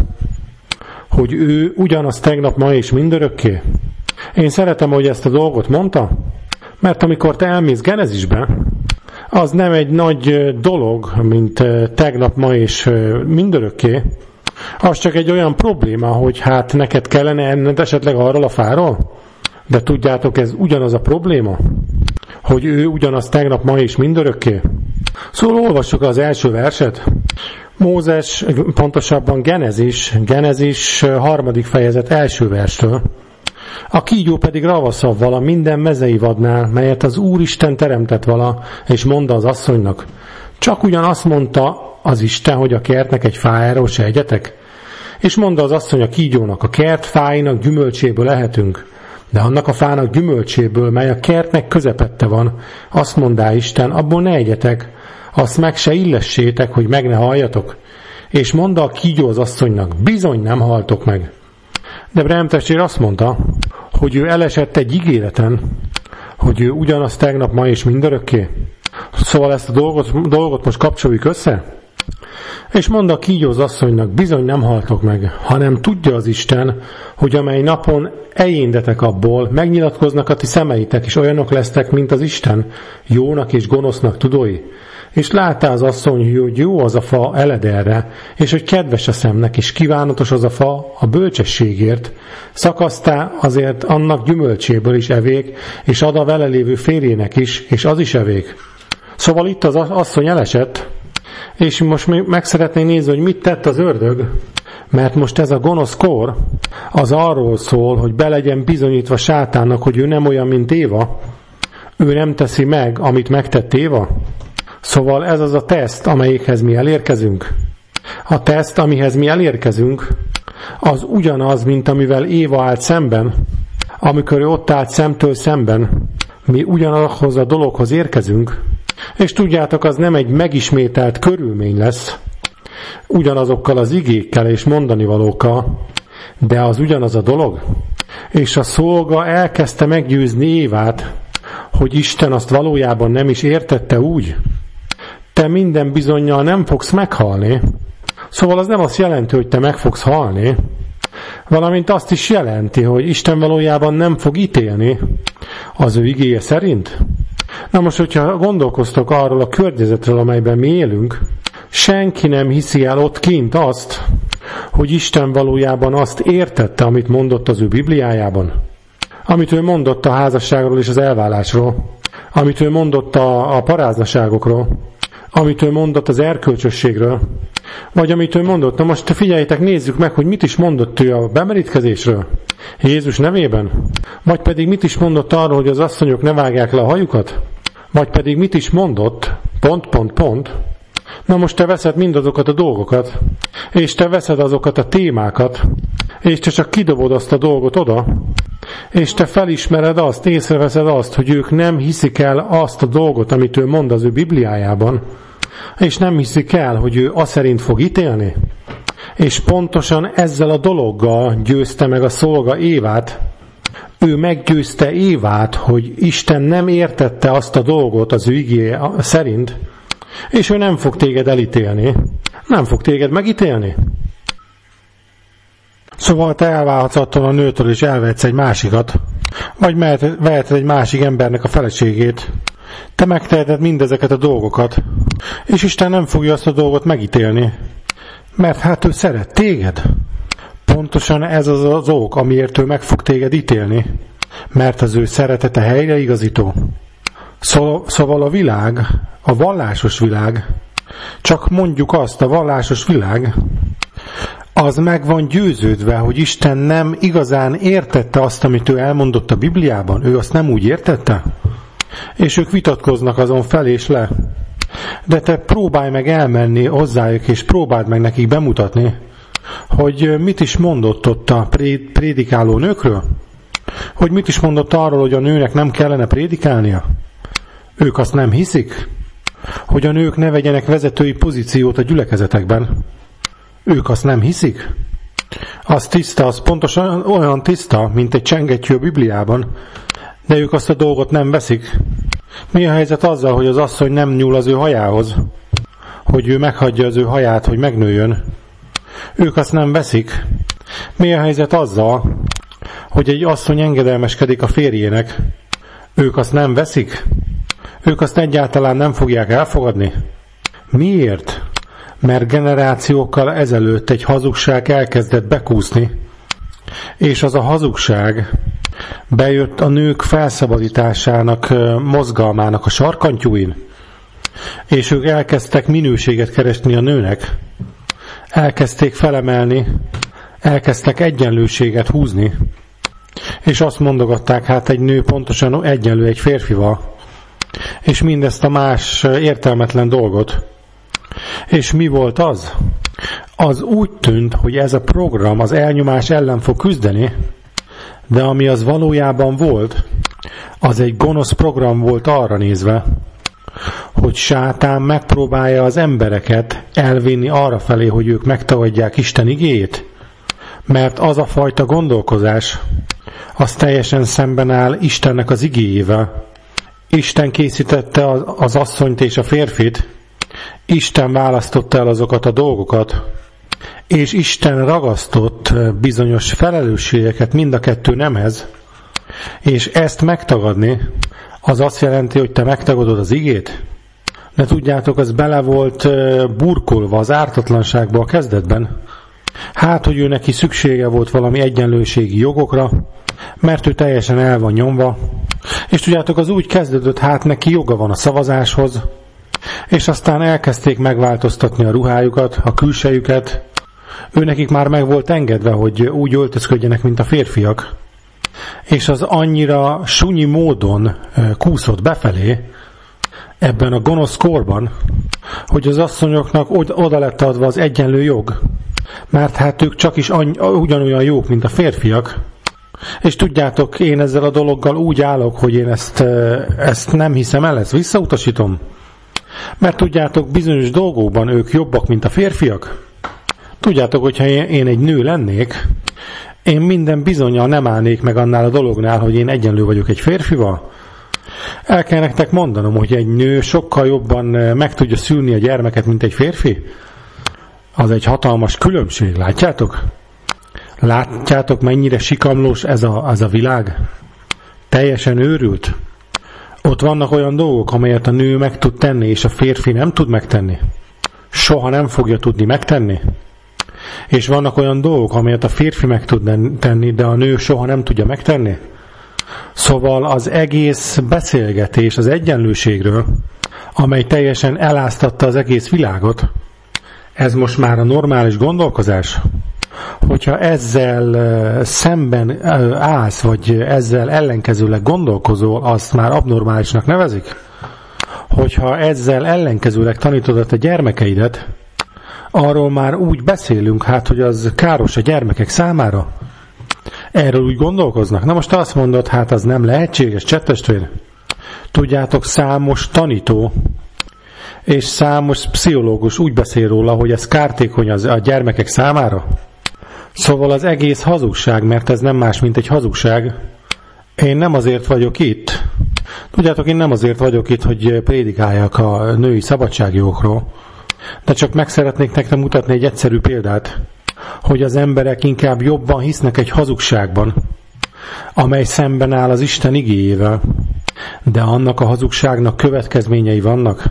hogy ő ugyanaz tegnap, ma és mindörökké. Én szeretem, hogy ezt a dolgot mondta, mert amikor te elmész Genezisbe, az nem egy nagy dolog, mint tegnap, ma és mindörökké. Az csak egy olyan probléma, hogy hát neked kellene enned esetleg arról a fáról. De tudjátok, ez ugyanaz a probléma, hogy ő ugyanaz tegnap, ma és mindörökké. Szóval olvassuk az első verset. Mózes, pontosabban Genezis 3. fejezet első verstől. A kígyó pedig ravaszabb vala minden mezei vadnál, melyet az Úristen teremtett vala, és mondta az asszonynak. Csak ugyan azt mondta az Isten, hogy a kertnek egy fájáról se egyetek? És mondta az asszony a kígyónak, a kert fáinak gyümölcséből ehetünk, de annak a fának gyümölcséből, mely a kertnek közepette van, azt mondá Isten, abból ne egyetek, azt meg se illessétek, hogy meg ne halljatok. És mondta a kígyó az asszonynak, bizony nem haltok meg. De Brem testvér azt mondta, hogy ő elesett egy ígéreten, hogy ő ugyanaz tegnap, ma és mindörökké. Szóval ezt a dolgot most kapcsoljuk össze. És mondta a kígyó az asszonynak, bizony nem haltok meg, hanem tudja az Isten, hogy amely napon ejéndetek abból, megnyilatkoznak a ti szemeitek, és olyanok lesztek, mint az Isten, jónak és gonosznak tudói. És látta az asszony, hogy jó az a fa elederre, és hogy kedves a szemnek, és kívánatos az a fa a bölcsességért. Szakasztá azért annak gyümölcséből is evék, és ad a vele lévő férjének is, és az is evék. Szóval itt az asszony elesett, és most meg szeretnénk nézni, hogy mit tett az ördög, mert most ez a gonosz kor az arról szól, hogy be legyen bizonyítva sátánnak, hogy ő nem olyan, mint Éva, ő nem teszi meg, amit megtett Éva. Szóval ez az a teszt, amelyikhez mi elérkezünk. A teszt, amihez mi elérkezünk, az ugyanaz, mint amivel Éva állt szemben, amikor ő ott állt szemtől szemben. Mi ugyanahhoz a dologhoz érkezünk, és tudjátok, az nem egy megismételt körülmény lesz, ugyanazokkal az igékkel és mondanivalókkal, de az ugyanaz a dolog. És a szolga elkezdte meggyőzni Évát, hogy Isten azt valójában nem is értette úgy. Te minden bizonnyal nem fogsz meghalni. Szóval az nem azt jelenti, hogy te meg fogsz halni, valamint azt is jelenti, hogy Isten valójában nem fog ítélni az ő igéje szerint. Na most, hogyha gondolkoztok arról a környezetről, amelyben mi élünk, senki nem hiszi el ott kint azt, hogy Isten valójában azt értette, amit mondott az ő Bibliájában. Amit ő mondott a házasságról és az elválásról, amit ő mondott a paráznaságokról, amit ő mondott az erkölcsösségről, vagy amit ő mondott. Na most figyeljétek, nézzük meg, hogy mit is mondott ő a bemerítkezésről Jézus nevében, vagy pedig mit is mondott arról, hogy az asszonyok ne vágják le a hajukat, vagy pedig mit is mondott, ... Na most te veszed mindazokat a dolgokat, és te veszed azokat a témákat, és te csak kidobod azt a dolgot oda, és te felismered azt, észreveszed azt, hogy ők nem hiszik el azt a dolgot, amit ő mond az ő Bibliájában, és nem hiszik el, hogy ő azt szerint fog ítélni. És pontosan ezzel a dologgal győzte meg a szolga Évát. Ő meggyőzte Évát, hogy Isten nem értette azt a dolgot az ő igéje szerint, és ő nem fog téged elítélni. Nem fog téged megítélni. Szóval te elválhatsz attól a nőtől, és elvehetsz egy másikat, vagy veheted egy másik embernek a feleségét. Te megteheted mindezeket a dolgokat, és Isten nem fogja azt a dolgot megítélni, mert hát ő szeret téged. Pontosan ez az ok, amiért ő meg fog téged ítélni, mert az ő szeretete helyreigazító. Szóval a világ, a vallásos világ, csak mondjuk azt, a vallásos világ, az meg van győződve, hogy Isten nem igazán értette azt, amit ő elmondott a Bibliában. Ő azt nem úgy értette. És ők vitatkoznak azon fel és le. De te próbálj meg elmenni hozzájuk, és próbáld meg nekik bemutatni, hogy mit is mondott ott a prédikáló nőkről. Hogy mit is mondott arról, hogy a nőnek nem kellene prédikálnia. Ők azt nem hiszik. Hogy a nők ne vegyenek vezetői pozíciót a gyülekezetekben. Ők azt nem hiszik. Az tiszta, az pontosan olyan tiszta, mint egy csengettyű a Bibliában, de ők azt a dolgot nem veszik. Mi a helyzet azzal, hogy az asszony nem nyúl az ő hajához, hogy ő meghagyja az ő haját, hogy megnőjön? Ők azt nem veszik. Mi a helyzet azzal, hogy egy asszony engedelmeskedik a férjének? Ők azt nem veszik. Ők azt egyáltalán nem fogják elfogadni. Miért? Mert generációkkal ezelőtt egy hazugság elkezdett bekúszni, és az a hazugság bejött a nők felszabadításának, mozgalmának a sarkantyúin, és ők elkezdtek minőséget keresni a nőnek, elkezdték felemelni, elkezdtek egyenlőséget húzni, és azt mondogatták, hát egy nő pontosan egyenlő egy férfival, és mindezt a más értelmetlen dolgot. És mi volt az? Az úgy tűnt, hogy ez a program az elnyomás ellen fog küzdeni, de ami az valójában volt, az egy gonosz program volt arra nézve, hogy sátán megpróbálja az embereket elvinni arra felé, hogy ők megtagadják Isten igéjét, mert az a fajta gondolkozás, az teljesen szemben áll Istennek az igéjével. Isten készítette az asszonyt és a férfit, Isten választotta el azokat a dolgokat, és Isten ragasztott bizonyos felelősségeket mind a kettő nemhez, és ezt megtagadni, az azt jelenti, hogy te megtagadod az igét? De tudjátok, az bele volt burkolva az ártatlanságba a kezdetben. Hát, hogy ő neki szüksége volt valami egyenlőségi jogokra, mert ő teljesen el van nyomva, és tudjátok, az úgy kezdődött, hát neki joga van a szavazáshoz, és aztán elkezdték megváltoztatni a ruhájukat, a külsejüket. Ő nekik már meg volt engedve, hogy úgy öltözködjenek, mint a férfiak. És az annyira sunyi módon kúszott befelé ebben a gonosz korban, hogy az asszonyoknak oda lett adva az egyenlő jog, mert hát ők csak is ugyanolyan jók, mint a férfiak. És tudjátok, én ezzel a dologgal úgy állok, hogy én ezt nem hiszem el, ezt visszautasítom. Mert tudjátok, bizonyos dolgokban ők jobbak, mint a férfiak. Tudjátok, hogyha én egy nő lennék, én minden bizonnyal nem állnék meg annál a dolognál, hogy én egyenlő vagyok egy férfival. El kell nektek mondanom, hogy egy nő sokkal jobban meg tudja szülni a gyermeket, mint egy férfi. Az egy hatalmas különbség, látjátok? Látjátok, mennyire sikamlós ez a világ? Teljesen őrült. Ott vannak olyan dolgok, amelyet a nő meg tud tenni, és a férfi nem tud megtenni. Soha nem fogja tudni megtenni. És vannak olyan dolgok, amelyet a férfi meg tud tenni, de a nő soha nem tudja megtenni. Szóval az egész beszélgetés az egyenlőségről, amely teljesen eláztatta az egész világot, ez most már a normális gondolkozás. Hogyha ezzel szemben állsz, vagy ezzel ellenkezőleg gondolkozol, azt már abnormálisnak nevezik. Hogyha ezzel ellenkezőleg tanítod a gyermekeidet, arról már úgy beszélünk, hát, hogy az káros a gyermekek számára. Erről úgy gondolkoznak. Na most azt mondod, hát az nem lehetséges, csettestvér. Tudjátok, számos tanító és számos pszichológus úgy beszél róla, hogy ez kártékony a gyermekek számára. Szóval az egész hazugság, mert ez nem más, mint egy hazugság. Én nem azért vagyok itt. Tudjátok, én nem azért vagyok itt, hogy prédikáljak a női szabadságjogokról. De csak meg szeretnék nektek mutatni egy egyszerű példát, hogy az emberek inkább jobban hisznek egy hazugságban, amely szemben áll az Isten igéjével, de annak a hazugságnak következményei vannak.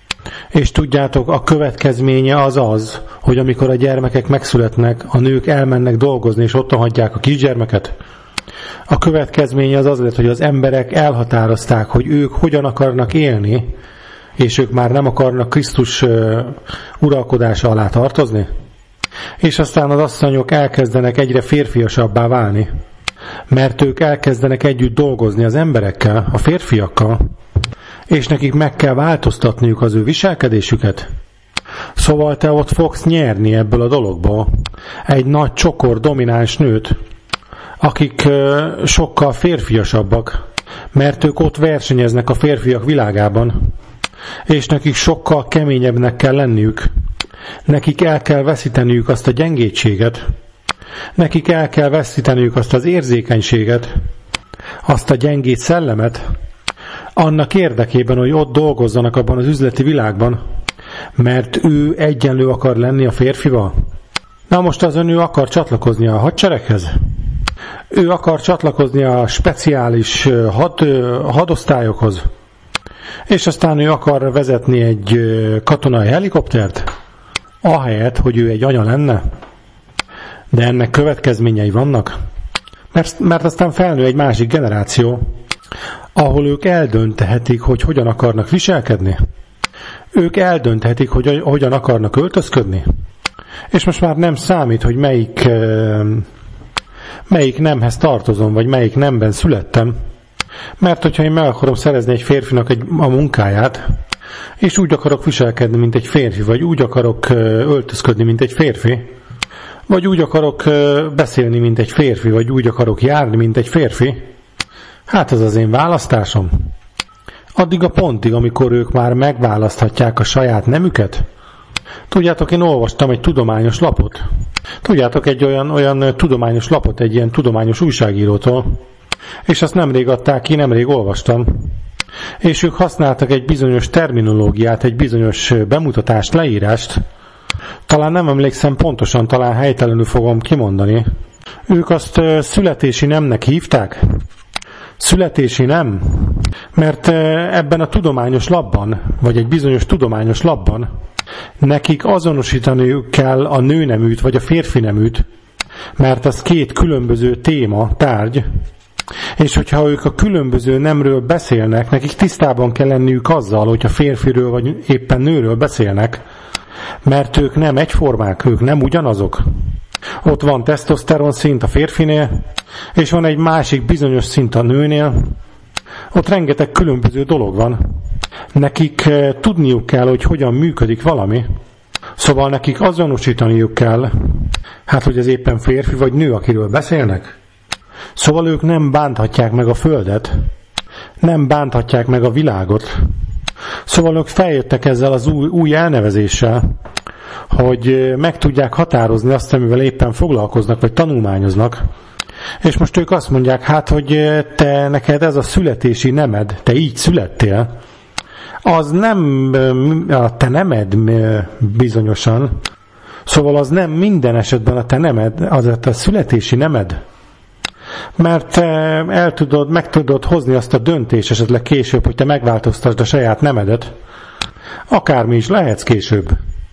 És tudjátok, a következménye az, hogy amikor a gyermekek megszületnek, a nők elmennek dolgozni, és otthon hagyják a kisgyermeket. A következménye az lett, hogy az emberek elhatározták, hogy ők hogyan akarnak élni, és ők már nem akarnak Krisztus uralkodása alá tartozni. És aztán az asszonyok elkezdenek egyre férfiasabbá válni, mert ők elkezdenek együtt dolgozni az emberekkel, a férfiakkal, és nekik meg kell változtatniuk az ő viselkedésüket. Szóval te ott fogsz nyerni ebből a dologból egy nagy csokor domináns nőt, akik sokkal férfiasabbak, mert ők ott versenyeznek a férfiak világában, és nekik sokkal keményebbnek kell lenniük. Nekik el kell veszíteniük azt a gyengétséget, nekik el kell veszíteniük azt az érzékenységet, azt a gyengét szellemet, annak érdekében, hogy ott dolgozzanak abban az üzleti világban, mert ő egyenlő akar lenni a férfival. Na most az ő akar csatlakozni a hadsereghez. Ő akar csatlakozni a speciális hadosztályokhoz. És aztán ő akar vezetni egy katonai helikoptert, ahelyett, hogy ő egy anya lenne. De ennek következményei vannak. Mert aztán felnő egy másik generáció, ahol ők eldönthetik, hogy hogyan akarnak viselkedni. Ők eldönthetik, hogy hogyan akarnak öltözködni. És most már nem számít, hogy melyik nemhez tartozom, vagy melyik nemben születtem. Mert hogyha én meg akarom szerezni egy férfinak a munkáját, és úgy akarok viselkedni, mint egy férfi, vagy úgy akarok öltözködni, mint egy férfi, vagy úgy akarok beszélni, mint egy férfi, vagy úgy akarok járni, mint egy férfi, hát az az én választásom. Addig a pontig, amikor ők már megválaszthatják a saját nemüket. Tudjátok, én olvastam egy tudományos lapot. Tudjátok, egy olyan tudományos lapot, egy ilyen tudományos újságírótól, és azt nemrég adták ki, nemrég olvastam. És ők használtak egy bizonyos terminológiát, egy bizonyos bemutatást, leírást. Talán nem emlékszem pontosan, talán helytelenül fogom kimondani. Ők azt születési nemnek hívták? Születési nem? Mert ebben a tudományos labban, vagy egy bizonyos tudományos labban nekik azonosítaniuk kell a nőneműt, vagy a férfineműt, mert az két különböző téma, tárgy, és hogyha ők a különböző nemről beszélnek, nekik tisztában kell lenniük azzal, hogyha férfiről vagy éppen nőről beszélnek, mert ők nem egyformák, ők nem ugyanazok. Ott van tesztoszteron szint a férfinél, és van egy másik bizonyos szint a nőnél. Ott rengeteg különböző dolog van. Nekik tudniuk kell, hogy hogyan működik valami. Szóval nekik azonosítaniuk kell, hát hogy ez éppen férfi vagy nő, akiről beszélnek. Szóval ők nem bánthatják meg a földet, nem bánthatják meg a világot. Szóval ők feljöttek ezzel az új elnevezéssel, hogy meg tudják határozni azt, amivel éppen foglalkoznak, vagy tanulmányoznak. És most ők azt mondják, hát, hogy neked ez a születési nemed, te így születtél, az nem a te nemed bizonyosan, szóval az nem minden esetben a te nemed, az a te születési nemed. Mert meg tudod hozni azt a döntést esetleg később, hogy te megváltoztasd a saját nemedet. Akármi is lehetsz később.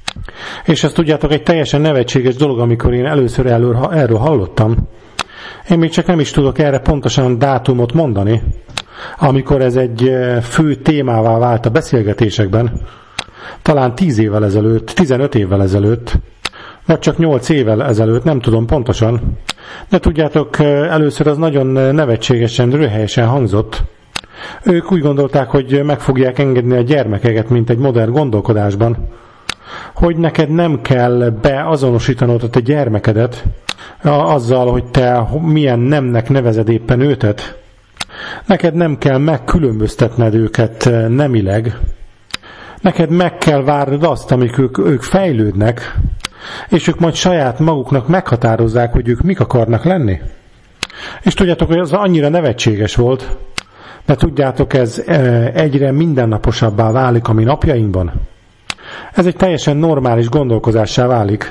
És ezt tudjátok, egy teljesen nevetséges dolog, amikor én először erről hallottam. Én még csak nem is tudok erre pontosan dátumot mondani, amikor ez egy fő témává vált a beszélgetésekben. Talán 10 évvel ezelőtt, 15 évvel ezelőtt, vagy csak 8 évvel ezelőtt, nem tudom pontosan. De tudjátok, először az nagyon nevetségesen, röhelyesen hangzott. Ők úgy gondolták, hogy meg fogják engedni a gyermekeket, mint egy modern gondolkodásban. Hogy neked nem kell beazonosítanod a te gyermekedet azzal, hogy te milyen nemnek nevezed éppen őtet. Neked nem kell megkülönböztetned őket nemileg. Neked meg kell várnod azt, amíg ők fejlődnek, és ők majd saját maguknak meghatározzák, hogy ők mik akarnak lenni. És tudjátok, hogy az annyira nevetséges volt, de tudjátok, ez egyre mindennaposabbá válik a mi napjainkban. Ez egy teljesen normális gondolkozássá válik.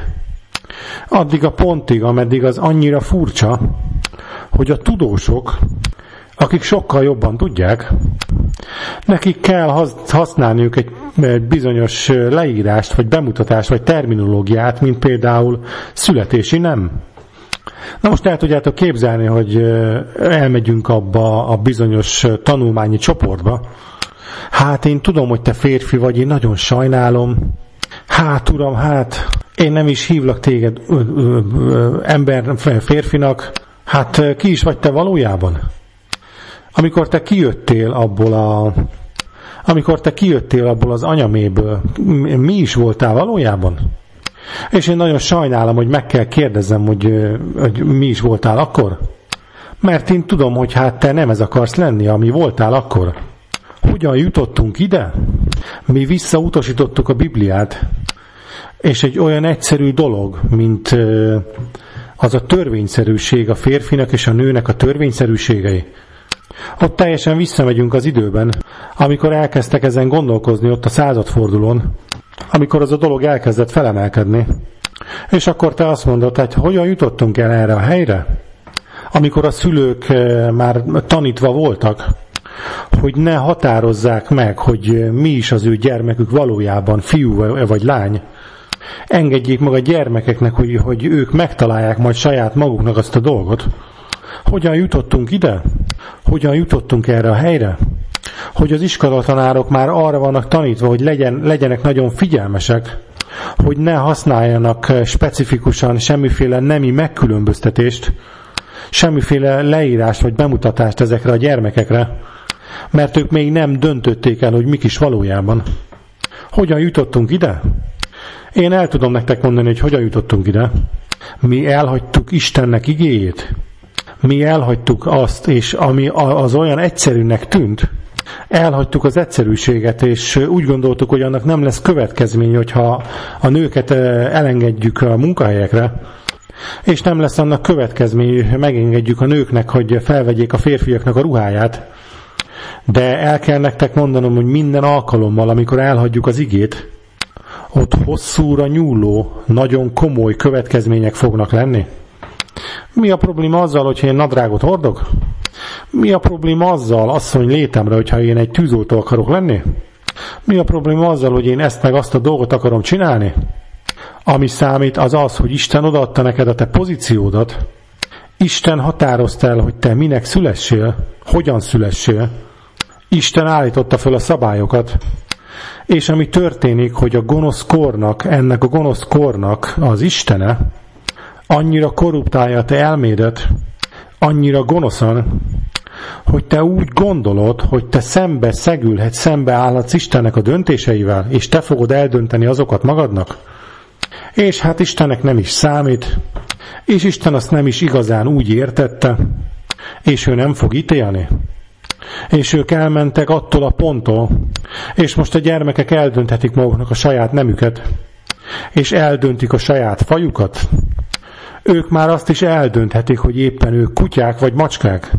Addig a pontig, ameddig az annyira furcsa, hogy a tudósok, akik sokkal jobban tudják, nekik kell használniuk egy bizonyos leírást, vagy bemutatást, vagy terminológiát, mint például születési nem. Na most el tudjátok képzelni, hogy elmegyünk abba a bizonyos tanulmányi csoportba. Hát én tudom, hogy te férfi vagy, én nagyon sajnálom. Hát uram, hát én nem is hívlak téged férfinak. Hát ki is vagy te valójában? Amikor te kijöttél abból az anyaméből, mi is voltál valójában? És én nagyon sajnálom, hogy meg kell kérdezzem, hogy mi is voltál akkor. Mert én tudom, hogy hát te nem ez akarsz lenni, ami voltál akkor. Hogyan jutottunk ide? Mi visszautasítottuk a Bibliát, és egy olyan egyszerű dolog, mint az a törvényszerűség a férfinak és a nőnek a törvényszerűségei. Ott teljesen visszamegyünk az időben, amikor elkezdtek ezen gondolkozni ott a századfordulón, amikor az a dolog elkezdett felemelkedni. És akkor te azt mondod, hogy hogyan jutottunk el erre a helyre? Amikor a szülők már tanítva voltak, hogy ne határozzák meg, hogy mi is az ő gyermekük valójában, fiú vagy lány. Engedjék meg a gyermekeknek, hogy ők megtalálják majd saját maguknak azt a dolgot. Hogyan jutottunk ide? Hogyan jutottunk erre a helyre? Hogy az iskolatanárok már arra vannak tanítva, hogy legyenek nagyon figyelmesek, hogy ne használjanak specifikusan semmiféle nemi megkülönböztetést, semmiféle leírást vagy bemutatást ezekre a gyermekekre, mert ők még nem döntötték el, hogy mik is valójában. Hogyan jutottunk ide? Én el tudom nektek mondani, hogy hogyan jutottunk ide. Mi elhagytuk Istennek igéjét. Mi elhagytuk azt, és ami az olyan egyszerűnek tűnt, elhagytuk az egyszerűséget, és úgy gondoltuk, hogy annak nem lesz következmény, hogyha a nőket elengedjük a munkahelyekre, és nem lesz annak következmény, hogy megengedjük a nőknek, hogy felvegyék a férfiaknak a ruháját. De el kell nektek mondanom, hogy minden alkalommal, amikor elhagyjuk az igét, ott hosszúra nyúló, nagyon komoly következmények fognak lenni. Mi a probléma azzal, hogyha én nadrágot hordok? Mi a probléma azzal, asszony létemre, hogyha én egy tűzoltó akarok lenni? Mi a probléma azzal, hogy én ezt meg azt a dolgot akarom csinálni? Ami számít az az, hogy Isten odaadta neked a te pozíciódat. Isten határozta el, hogy te minek szülessél, hogyan szülessél. Isten állította föl a szabályokat. És ami történik, hogy a gonosz kornak, ennek a gonosz kornak az Istene annyira korruptálja a te elmédet, annyira gonoszan, hogy te úgy gondolod, hogy te szembe állhatsz Istennek a döntéseivel, és te fogod eldönteni azokat magadnak. És hát Istennek nem is számít, és Isten azt nem is igazán úgy értette, és ő nem fog ítélni. És ők elmentek attól a ponttól, és most a gyermekek eldönthetik maguknak a saját nemüket, és eldöntik a saját fajukat. Ők már azt is eldönthetik, hogy éppen ők kutyák vagy macskák.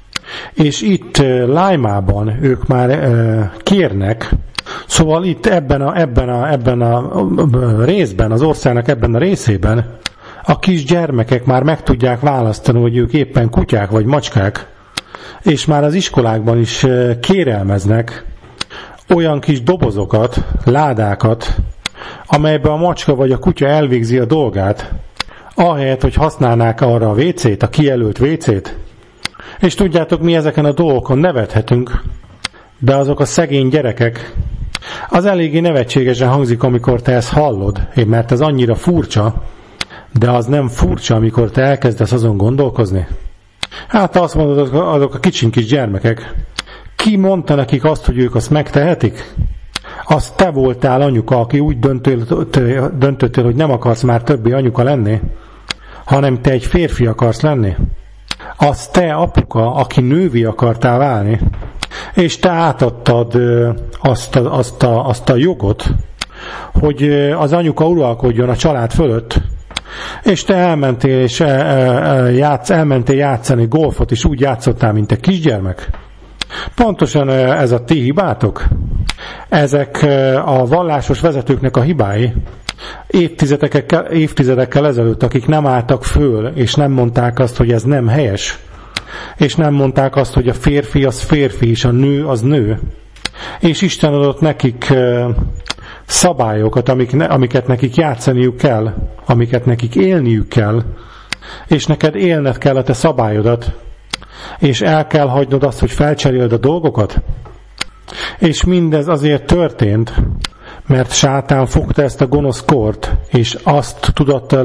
És itt Lájmában ők már kérnek, szóval itt ebben a részben, az országnak ebben a részében a kis gyermekek már meg tudják választani, hogy ők éppen kutyák vagy macskák, és már az iskolákban is kérelmeznek olyan kis dobozokat, ládákat, amelyben a macska vagy a kutya elvégzi a dolgát, ahelyett, hogy használnák arra a WC-t, a kijelölt WC-t. És tudjátok, mi ezeken a dolgokon nevethetünk, de azok a szegény gyerekek, az eléggé nevetségesen hangzik, amikor te ezt hallod, mert ez annyira furcsa, de az nem furcsa, amikor te elkezdesz azon gondolkozni. Hát azt mondod, azok a kicsiny kis gyermekek. Ki mondta nekik azt, hogy ők azt megtehetik? Az te voltál anyuka, aki úgy döntöttél, hogy nem akarsz már többé anyuka lenni, hanem te egy férfi akarsz lenni. Az te apuka, aki nővé akartál válni, és te átadtad azt a jogot, hogy az anyuka uralkodjon a család fölött, és te elmentél játszani golfot, és úgy játszottál, mint egy kisgyermek. Pontosan ez a ti hibátok. Ezek a vallásos vezetőknek a hibái. Évtizedekkel ezelőtt, akik nem álltak föl, és nem mondták azt, hogy ez nem helyes, és nem mondták azt, hogy a férfi az férfi, és a nő az nő. És Isten adott nekik szabályokat, amiket nekik játszaniuk kell, amiket nekik élniük kell, és neked élned kell a te szabályodat, és el kell hagynod azt, hogy felcseréld a dolgokat. És mindez azért történt, mert sátán fogta ezt a gonosz kort, és azt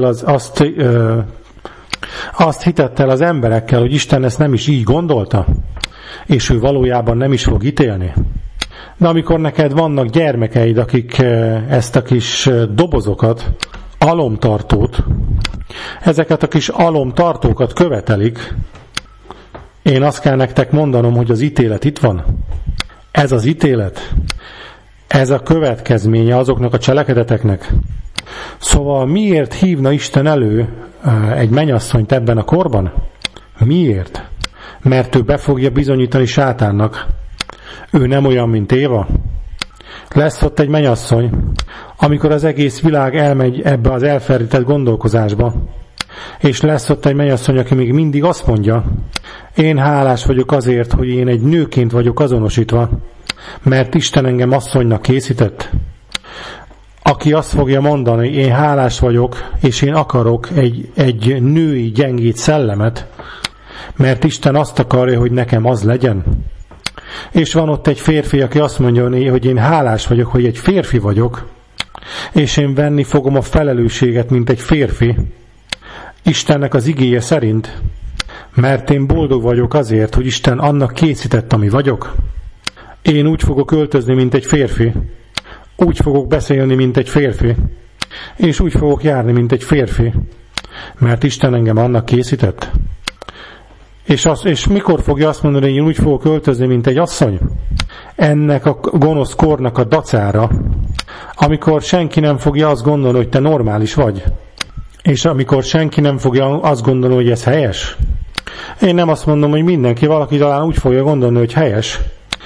hitette el az emberekkel, hogy Isten ezt nem is így gondolta, és ő valójában nem is fog ítélni. De amikor neked vannak gyermekeid, akik ezt a kis dobozokat, alomtartót, ezeket a kis alomtartókat követelik, én azt kell nektek mondanom, hogy az ítélet itt van. Ez az ítélet, ez a következménye azoknak a cselekedeteknek. Szóval miért hívna Isten elő egy mennyasszonyt ebben a korban? Miért? Mert ő be fogja bizonyítani sátánnak. Ő nem olyan, mint Éva. Lesz ott egy mennyasszony, amikor az egész világ elmegy ebbe az elferdített gondolkozásba, és lesz ott egy mennyasszony, aki még mindig azt mondja, én hálás vagyok azért, hogy én egy nőként vagyok azonosítva, mert Isten engem asszonynak készített. Aki azt fogja mondani, én hálás vagyok, és én akarok egy női gyengét szellemet, mert Isten azt akarja, hogy nekem az legyen. És van ott egy férfi, aki azt mondja, hogy én hálás vagyok, hogy egy férfi vagyok, és én venni fogom a felelősséget, mint egy férfi, Istennek az igéje szerint, mert én boldog vagyok azért, hogy Isten annak készített, ami vagyok. Én úgy fogok öltözni, mint egy férfi, úgy fogok beszélni, mint egy férfi, és úgy fogok járni, mint egy férfi, mert Isten engem annak készített. És mikor fogja azt mondani, hogy én úgy fogok öltözni, mint egy asszony? Ennek a gonosz kornak a dacára, amikor senki nem fogja azt gondolni, hogy te normális vagy. És amikor senki nem fogja azt gondolni, hogy ez helyes. Én nem azt mondom, hogy mindenki, valaki talán úgy fogja gondolni, hogy helyes.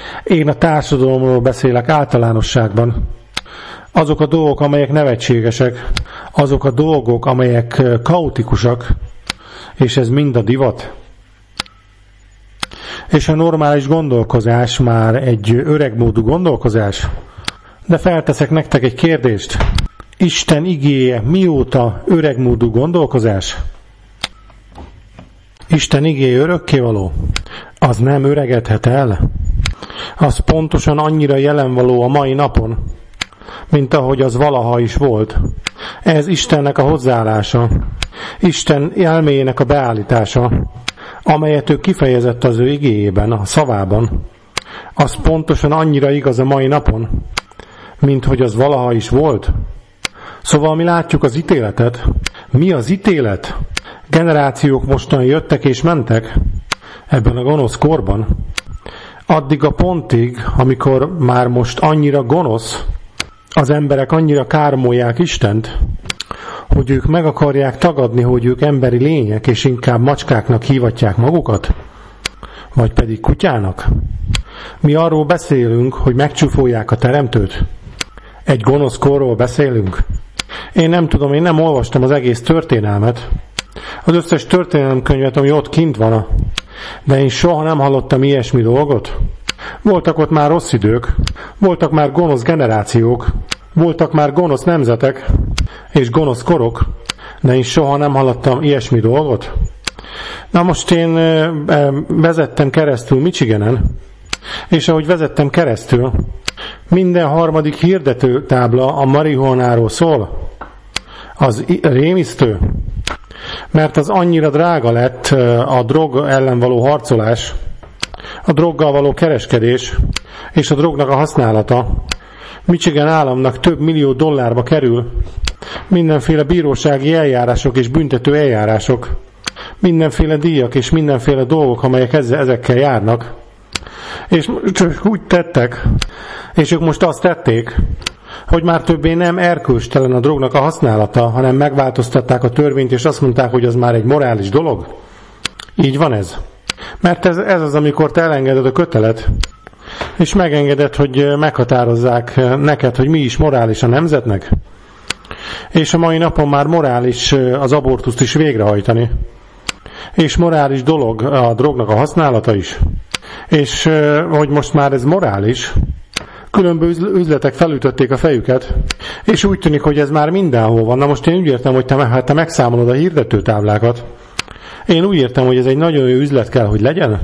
Én a társadalomról beszélek általánosságban. Azok a dolgok, amelyek nevetségesek, azok a dolgok, amelyek kaotikusak, és ez mind a divat. És a normális gondolkozás már egy öregmódú gondolkozás. De felteszek nektek egy kérdést. Isten igéje mióta öregmódú gondolkozás? Isten igéje örökkévaló. Az nem öregedhet el. Az pontosan annyira jelenvaló a mai napon, mint ahogy az valaha is volt. Ez Istennek a hozzáállása, Isten elméjének a beállítása, amelyet ő kifejezett az ő igéjében, a szavában. Az pontosan annyira igaz a mai napon, mint hogy az valaha is volt. Szóval mi látjuk az ítéletet. Mi az ítélet? Generációk mostan jöttek és mentek ebben a gonosz korban. Addig a pontig, amikor már most annyira gonosz, az emberek annyira káromolják Istent, hogy ők meg akarják tagadni, hogy ők emberi lények, és inkább macskáknak hívatják magukat, vagy pedig kutyának. Mi arról beszélünk, hogy megcsúfolják a teremtőt. Egy gonosz korról beszélünk. Én nem tudom, én nem olvastam az egész történelmet. Az összes történelemkönyvet, ami ott kint van, de én soha nem hallottam ilyesmi dolgot. Voltak ott már rossz idők, voltak már gonosz generációk, voltak már gonosz nemzetek és gonosz korok, de én soha nem hallottam ilyesmi dolgot. Na most én vezettem keresztül Michiganen, és ahogy vezettem keresztül, minden harmadik hirdetőtábla a marihuanáról szól. Az rémisztő, mert az annyira drága lett a drog ellen való harcolás, a droggal való kereskedés és a drognak a használata. Michigan államnak több millió dollárba kerül mindenféle bírósági eljárások és büntető eljárások, mindenféle díjak és mindenféle dolgok, amelyek ezekkel járnak. És csak úgy tettek, és ők most azt tették, hogy már többé nem erkölcstelen a drognak a használata, hanem megváltoztatták a törvényt, és azt mondták, hogy az már egy morális dolog. Így van ez. Mert ez az, amikor te elengeded a kötelet, és megengeded, hogy meghatározzák neked, hogy mi is morális a nemzetnek. És a mai napon már morális az abortuszt is végrehajtani. És morális dolog a drognak a használata is. És hogy most már ez morális, különböző üzletek felütötték a fejüket, és úgy tűnik, hogy ez már mindenhol van. Na most én úgy értem, hogy te megszámolod a hirdetőtáblákat. Én úgy értem, hogy ez egy nagyon jó üzlet kell, hogy legyen.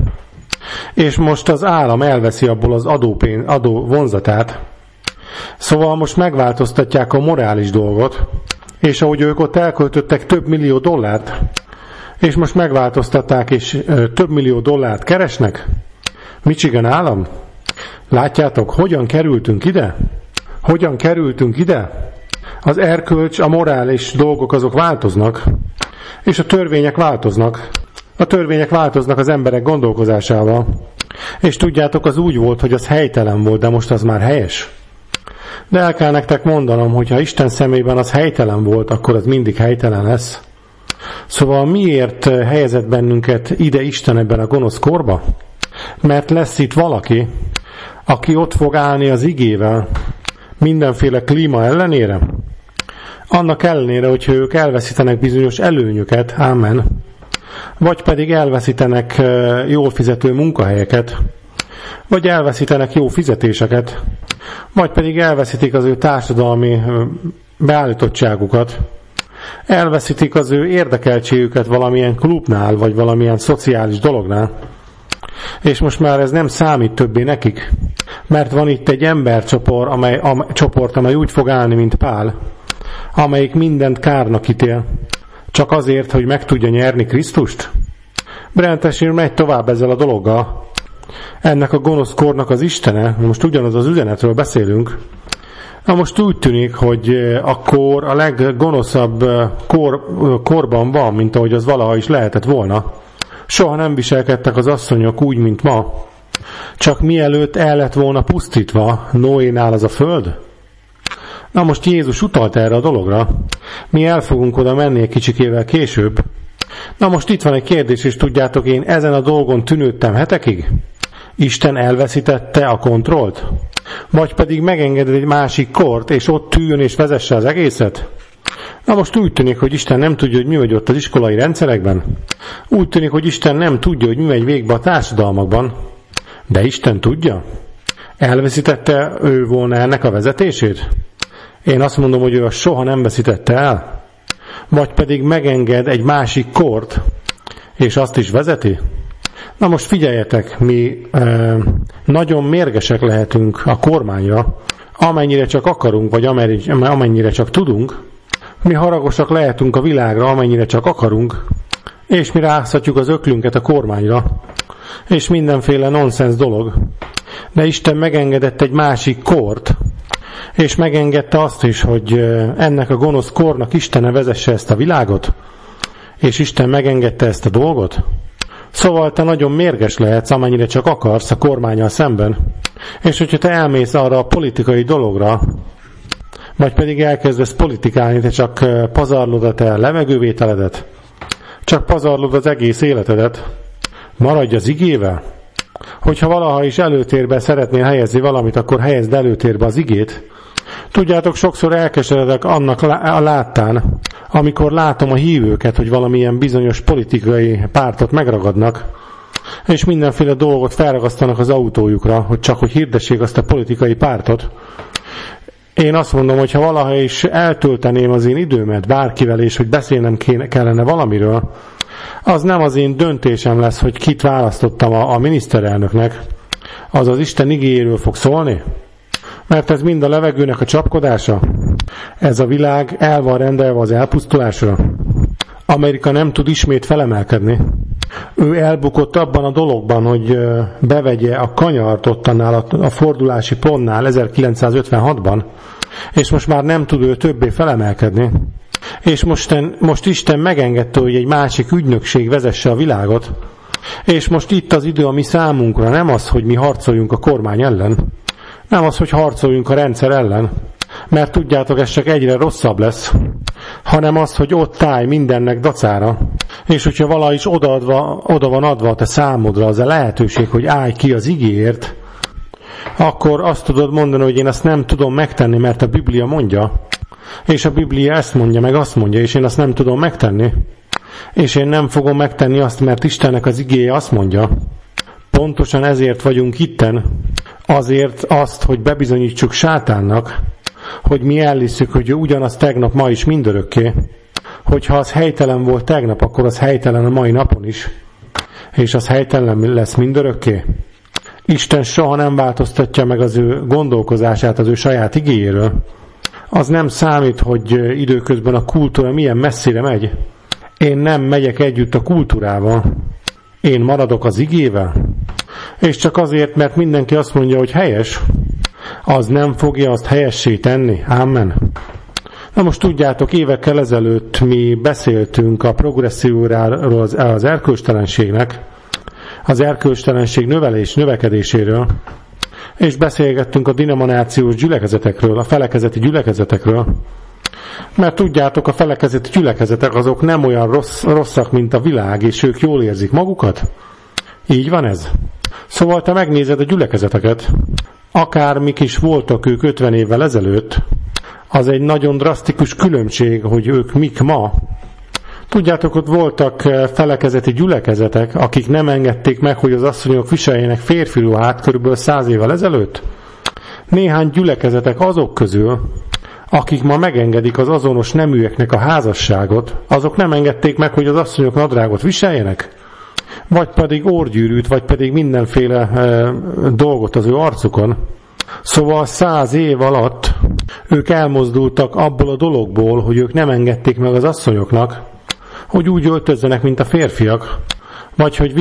És most az állam elveszi abból az adó vonzatát. Szóval most megváltoztatják a morális dolgot, és ahogy ők ott elköltöttek több millió dollárt, és most megváltoztatták, és több millió dollárt keresnek. Michigan állam? Látjátok, hogyan kerültünk ide? Hogyan kerültünk ide? Az erkölcs, a morális dolgok azok változnak, és a törvények változnak. A törvények változnak az emberek gondolkozásával. És tudjátok, az úgy volt, hogy az helytelen volt, de most az már helyes. De el kell nektek mondanom, hogy ha Isten szemében az helytelen volt, akkor az mindig helytelen lesz. Szóval miért helyezett bennünket ide Isten ebben a gonosz korba? Mert lesz itt valaki, aki ott fog állni az igével, mindenféle klíma ellenére. Annak ellenére, hogyha ők elveszítenek bizonyos előnyöket, ámen, vagy pedig elveszítenek jól fizető munkahelyeket, vagy elveszítenek jó fizetéseket, vagy pedig elveszítik az ő társadalmi beállítottságukat, elveszítik az ő érdekeltségüket valamilyen klubnál, vagy valamilyen szociális dolognál, és most már ez nem számít többé nekik, mert van itt egy embercsoport, amely úgy fog állni, mint Pál, amelyik mindent kárnak ítél, csak azért, hogy meg tudja nyerni Krisztust. Brentesír megy tovább ezzel a dologgal. Ennek a gonosz kornak az istene, most ugyanaz az üzenetről beszélünk, na most úgy tűnik, hogy a kor a leggonoszabb korban van, mint ahogy az valaha is lehetett volna. Soha nem viselkedtek az asszonyok úgy, mint ma. Csak mielőtt el lett volna pusztítva Noénál az a föld. Na most Jézus utalt erre a dologra. Mi el fogunk oda menni egy kicsikével később. Na most itt van egy kérdés, és tudjátok, én ezen a dolgon tűnődtem hetekig. Isten elveszítette a kontrollt? Vagy pedig megengeded egy másik kort, és ott üljön és vezesse az egészet? Na most úgy tűnik, hogy Isten nem tudja, hogy mi megy ott az iskolai rendszerekben. Úgy tűnik, hogy Isten nem tudja, hogy mi megy végbe a társadalmakban. De Isten tudja? Elveszítette ő volna ennek a vezetését? Én azt mondom, hogy ő azt soha nem veszítette el. Vagy pedig megenged egy másik kort, és azt is vezeti? Na most figyeljetek, mi nagyon mérgesek lehetünk a kormányra, amennyire csak akarunk, vagy amennyire csak tudunk. Mi haragosak lehetünk a világra, amennyire csak akarunk, és mi rászhatjuk az öklünket a kormányra, és mindenféle nonsens dolog. De Isten megengedett egy másik kort, és megengedte azt is, hogy ennek a gonosz kornak Istene vezesse ezt a világot, és Isten megengedte ezt a dolgot. Szóval te nagyon mérges lehetsz, amennyire csak akarsz a kormánnyal szemben, és hogyha te elmész arra a politikai dologra, vagy pedig elkezdesz politikálni, te csak pazarlod a te levegővételedet, csak pazarlod az egész életedet, maradj az igével. Hogyha valaha is előtérbe szeretnél helyezni valamit, akkor helyezd előtérbe az igét. Tudjátok, sokszor elkeseredek annak láttán, amikor látom a hívőket, hogy valamilyen bizonyos politikai pártot megragadnak, és mindenféle dolgot felragasztanak az autójukra, hogy csak hogy hirdessék azt a politikai pártot. Én azt mondom, hogy ha valaha is eltölteném az én időmet bárkivel, és hogy beszélnem kellene valamiről, az nem az én döntésem lesz, hogy kit választottam a miniszterelnöknek, az az Isten igéjéről fog szólni. Mert ez mind a levegőnek a csapkodása. Ez a világ el van rendelve az elpusztulásra. Amerika nem tud ismét felemelkedni. Ő elbukott abban a dologban, hogy bevegye a kanyart ott annál a fordulási pontnál 1956-ban, és most már nem tud ő többé felemelkedni. És most Isten megengedte, hogy egy másik ügynökség vezesse a világot, és most itt az idő a mi számunkra, nem az, hogy mi harcoljunk a kormány ellen, nem az, hogy harcoljunk a rendszer ellen, mert tudjátok, ez csak egyre rosszabb lesz, hanem az, hogy ott állj mindennek dacára, és hogyha valahogy is oda van adva a te számodra az a lehetőség, hogy állj ki az igéért, akkor azt tudod mondani, hogy én azt nem tudom megtenni, mert a Biblia mondja, és a Biblia ezt mondja, meg azt mondja, és én azt nem tudom megtenni, és én nem fogom megtenni azt, mert Istennek az igéje azt mondja. Pontosan ezért vagyunk itten, azért azt, hogy bebizonyítsuk sátánnak, hogy mi elhisszük, hogy ő ugyanaz tegnap, ma is, mindörökké. Hogyha az helytelen volt tegnap, akkor az helytelen a mai napon is. És az helytelen lesz mindörökké. Isten soha nem változtatja meg az ő gondolkozását az ő saját igéjéről. Az nem számít, hogy időközben a kultúra milyen messzire megy. Én nem megyek együtt a kultúrával. Én maradok az igével. És csak azért, mert mindenki azt mondja, hogy helyes, az nem fogja azt helyessé tenni. Amen. Na most tudjátok, évekkel ezelőtt mi beszéltünk a progresszióráról az erkölcstelenségnek, az erkölcstelenség növekedéséről, és beszélgettünk a denominációs gyülekezetekről, a felekezeti gyülekezetekről, mert tudjátok, a felekezeti gyülekezetek azok nem olyan rosszak, mint a világ, és ők jól érzik magukat. Így van ez? Szóval te megnézed a gyülekezeteket, akármik is voltak ők 50 évvel ezelőtt, az egy nagyon drasztikus különbség, hogy ők mik ma. Tudjátok, ott voltak felekezeti gyülekezetek, akik nem engedték meg, hogy az asszonyok viseljenek férfi ruhát kb. 100 évvel ezelőtt. Néhány gyülekezetek azok közül, akik ma megengedik az azonos neműeknek a házasságot, azok nem engedték meg, hogy az asszonyok nadrágot viseljenek, vagy pedig orrgyűrűt, vagy pedig mindenféle dolgot az ő arcukon. Szóval 100 év alatt ők elmozdultak abból a dologból, hogy ők nem engedték meg az asszonyoknak, hogy úgy öltözzenek, mint a férfiak, vagy hogy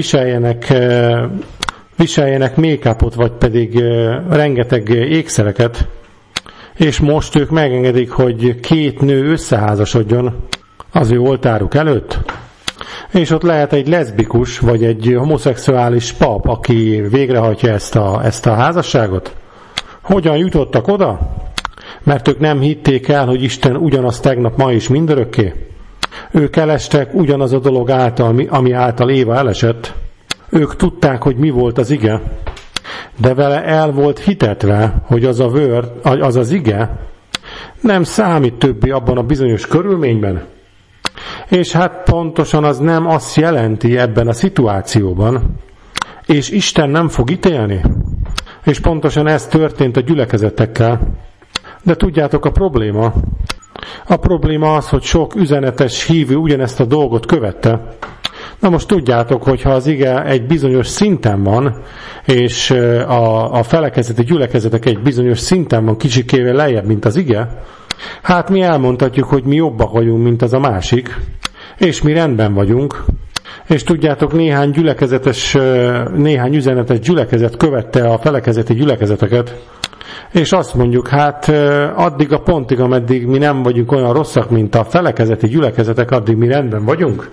viseljenek make-upot, vagy pedig rengeteg ékszereket, és most ők megengedik, hogy 2 nő összeházasodjon az ő oltáruk előtt, és ott lehet egy leszbikus, vagy egy homoszexuális pap, aki végrehajtja ezt a házasságot. Hogyan jutottak oda? Mert ők nem hitték el, hogy Isten ugyanaz tegnap, ma is, mindörökké. Ők elestek ugyanaz a dolog által, ami által Éva elesett. Ők tudták, hogy mi volt az ige, de vele el volt hitetve, hogy az a word, az az ige nem számít többé abban a bizonyos körülményben. És hát pontosan az nem azt jelenti ebben a szituációban, és Isten nem fog ítélni. És pontosan ez történt a gyülekezetekkel. De tudjátok, a probléma az, hogy sok üzenetes hívő ugyanezt a dolgot követte. Na most tudjátok, hogyha az ige egy bizonyos szinten van, és a felekezeti gyülekezetek egy bizonyos szinten van, kicsikével lejjebb, mint az ige, hát mi elmondhatjuk, hogy mi jobbak vagyunk, mint az a másik, és mi rendben vagyunk, és tudjátok, néhány üzenetes gyülekezet követte a felekezeti gyülekezeteket, és azt mondjuk, hát addig a pontig, ameddig mi nem vagyunk olyan rosszak, mint a felekezeti gyülekezetek, addig mi rendben vagyunk.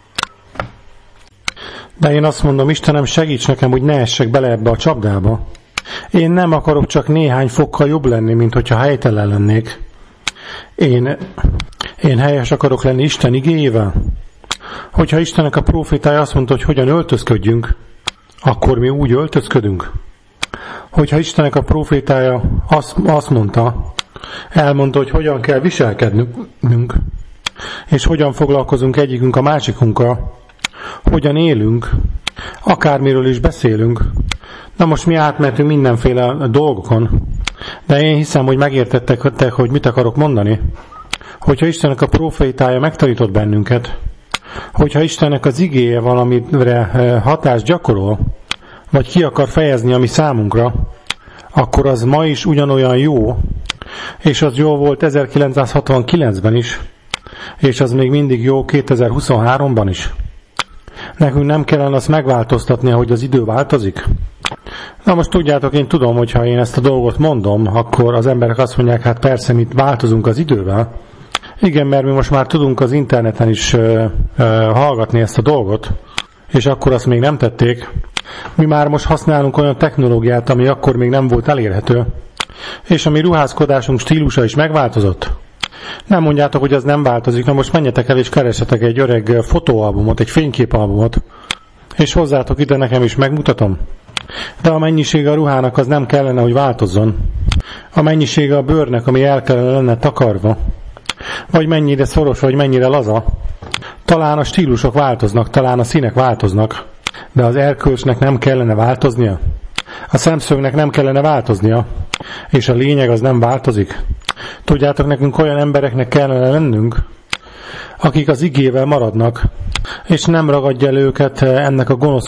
De én azt mondom, Istenem, segíts nekem, hogy ne essek bele ebbe a csapdába. Én nem akarok csak néhány fokkal jobb lenni, mint hogyha helytelen lennék. Én helyes akarok lenni Isten igéjével. Hogyha Istennek a prófétája azt mondta, hogy hogyan öltözködjünk, akkor mi úgy öltözködünk. Hogyha Istennek a prófétája elmondta, hogy hogyan kell viselkednünk, és hogyan foglalkozunk egyikünk a másikunkkal, hogyan élünk, akármiről is beszélünk. Na most mi átmentünk mindenféle dolgokon, de én hiszem, hogy megértettek, hogy mit akarok mondani. Hogyha Istennek a prófétája megtanított bennünket, hogyha Istennek az igéje valamire hatást gyakorol, vagy ki akar fejezni a mi számunkra, akkor az ma is ugyanolyan jó, és az jó volt 1969-ben is, és az még mindig jó 2023-ban is. Nekünk nem kellene azt megváltoztatni, ahogy az idő változik? Na most tudjátok, én tudom, hogy ha én ezt a dolgot mondom, akkor az emberek azt mondják, hát persze, mi változunk az idővel. Igen, mert mi most már tudunk az interneten is hallgatni ezt a dolgot, és akkor azt még nem tették. Mi már most használunk olyan technológiát, ami akkor még nem volt elérhető, és a mi ruházkodásunk stílusa is megváltozott. Nem mondjátok, hogy az nem változik, na most menjetek el és keresetek egy öreg fotóalbumot, egy fényképalbumot, és hozzátok ide, nekem is megmutatom. De a mennyisége a ruhának az nem kellene, hogy változzon. A mennyisége a bőrnek, ami el kellene lenne takarva, vagy mennyire szoros, vagy mennyire laza. Talán a stílusok változnak, talán a színek változnak, de az erkölcsnek nem kellene változnia. A szemszögnek nem kellene változnia, és a lényeg az nem változik. Tudjátok, nekünk olyan embereknek kellene lennünk, akik az igével maradnak, és nem ragadja el őket ennek a gonosz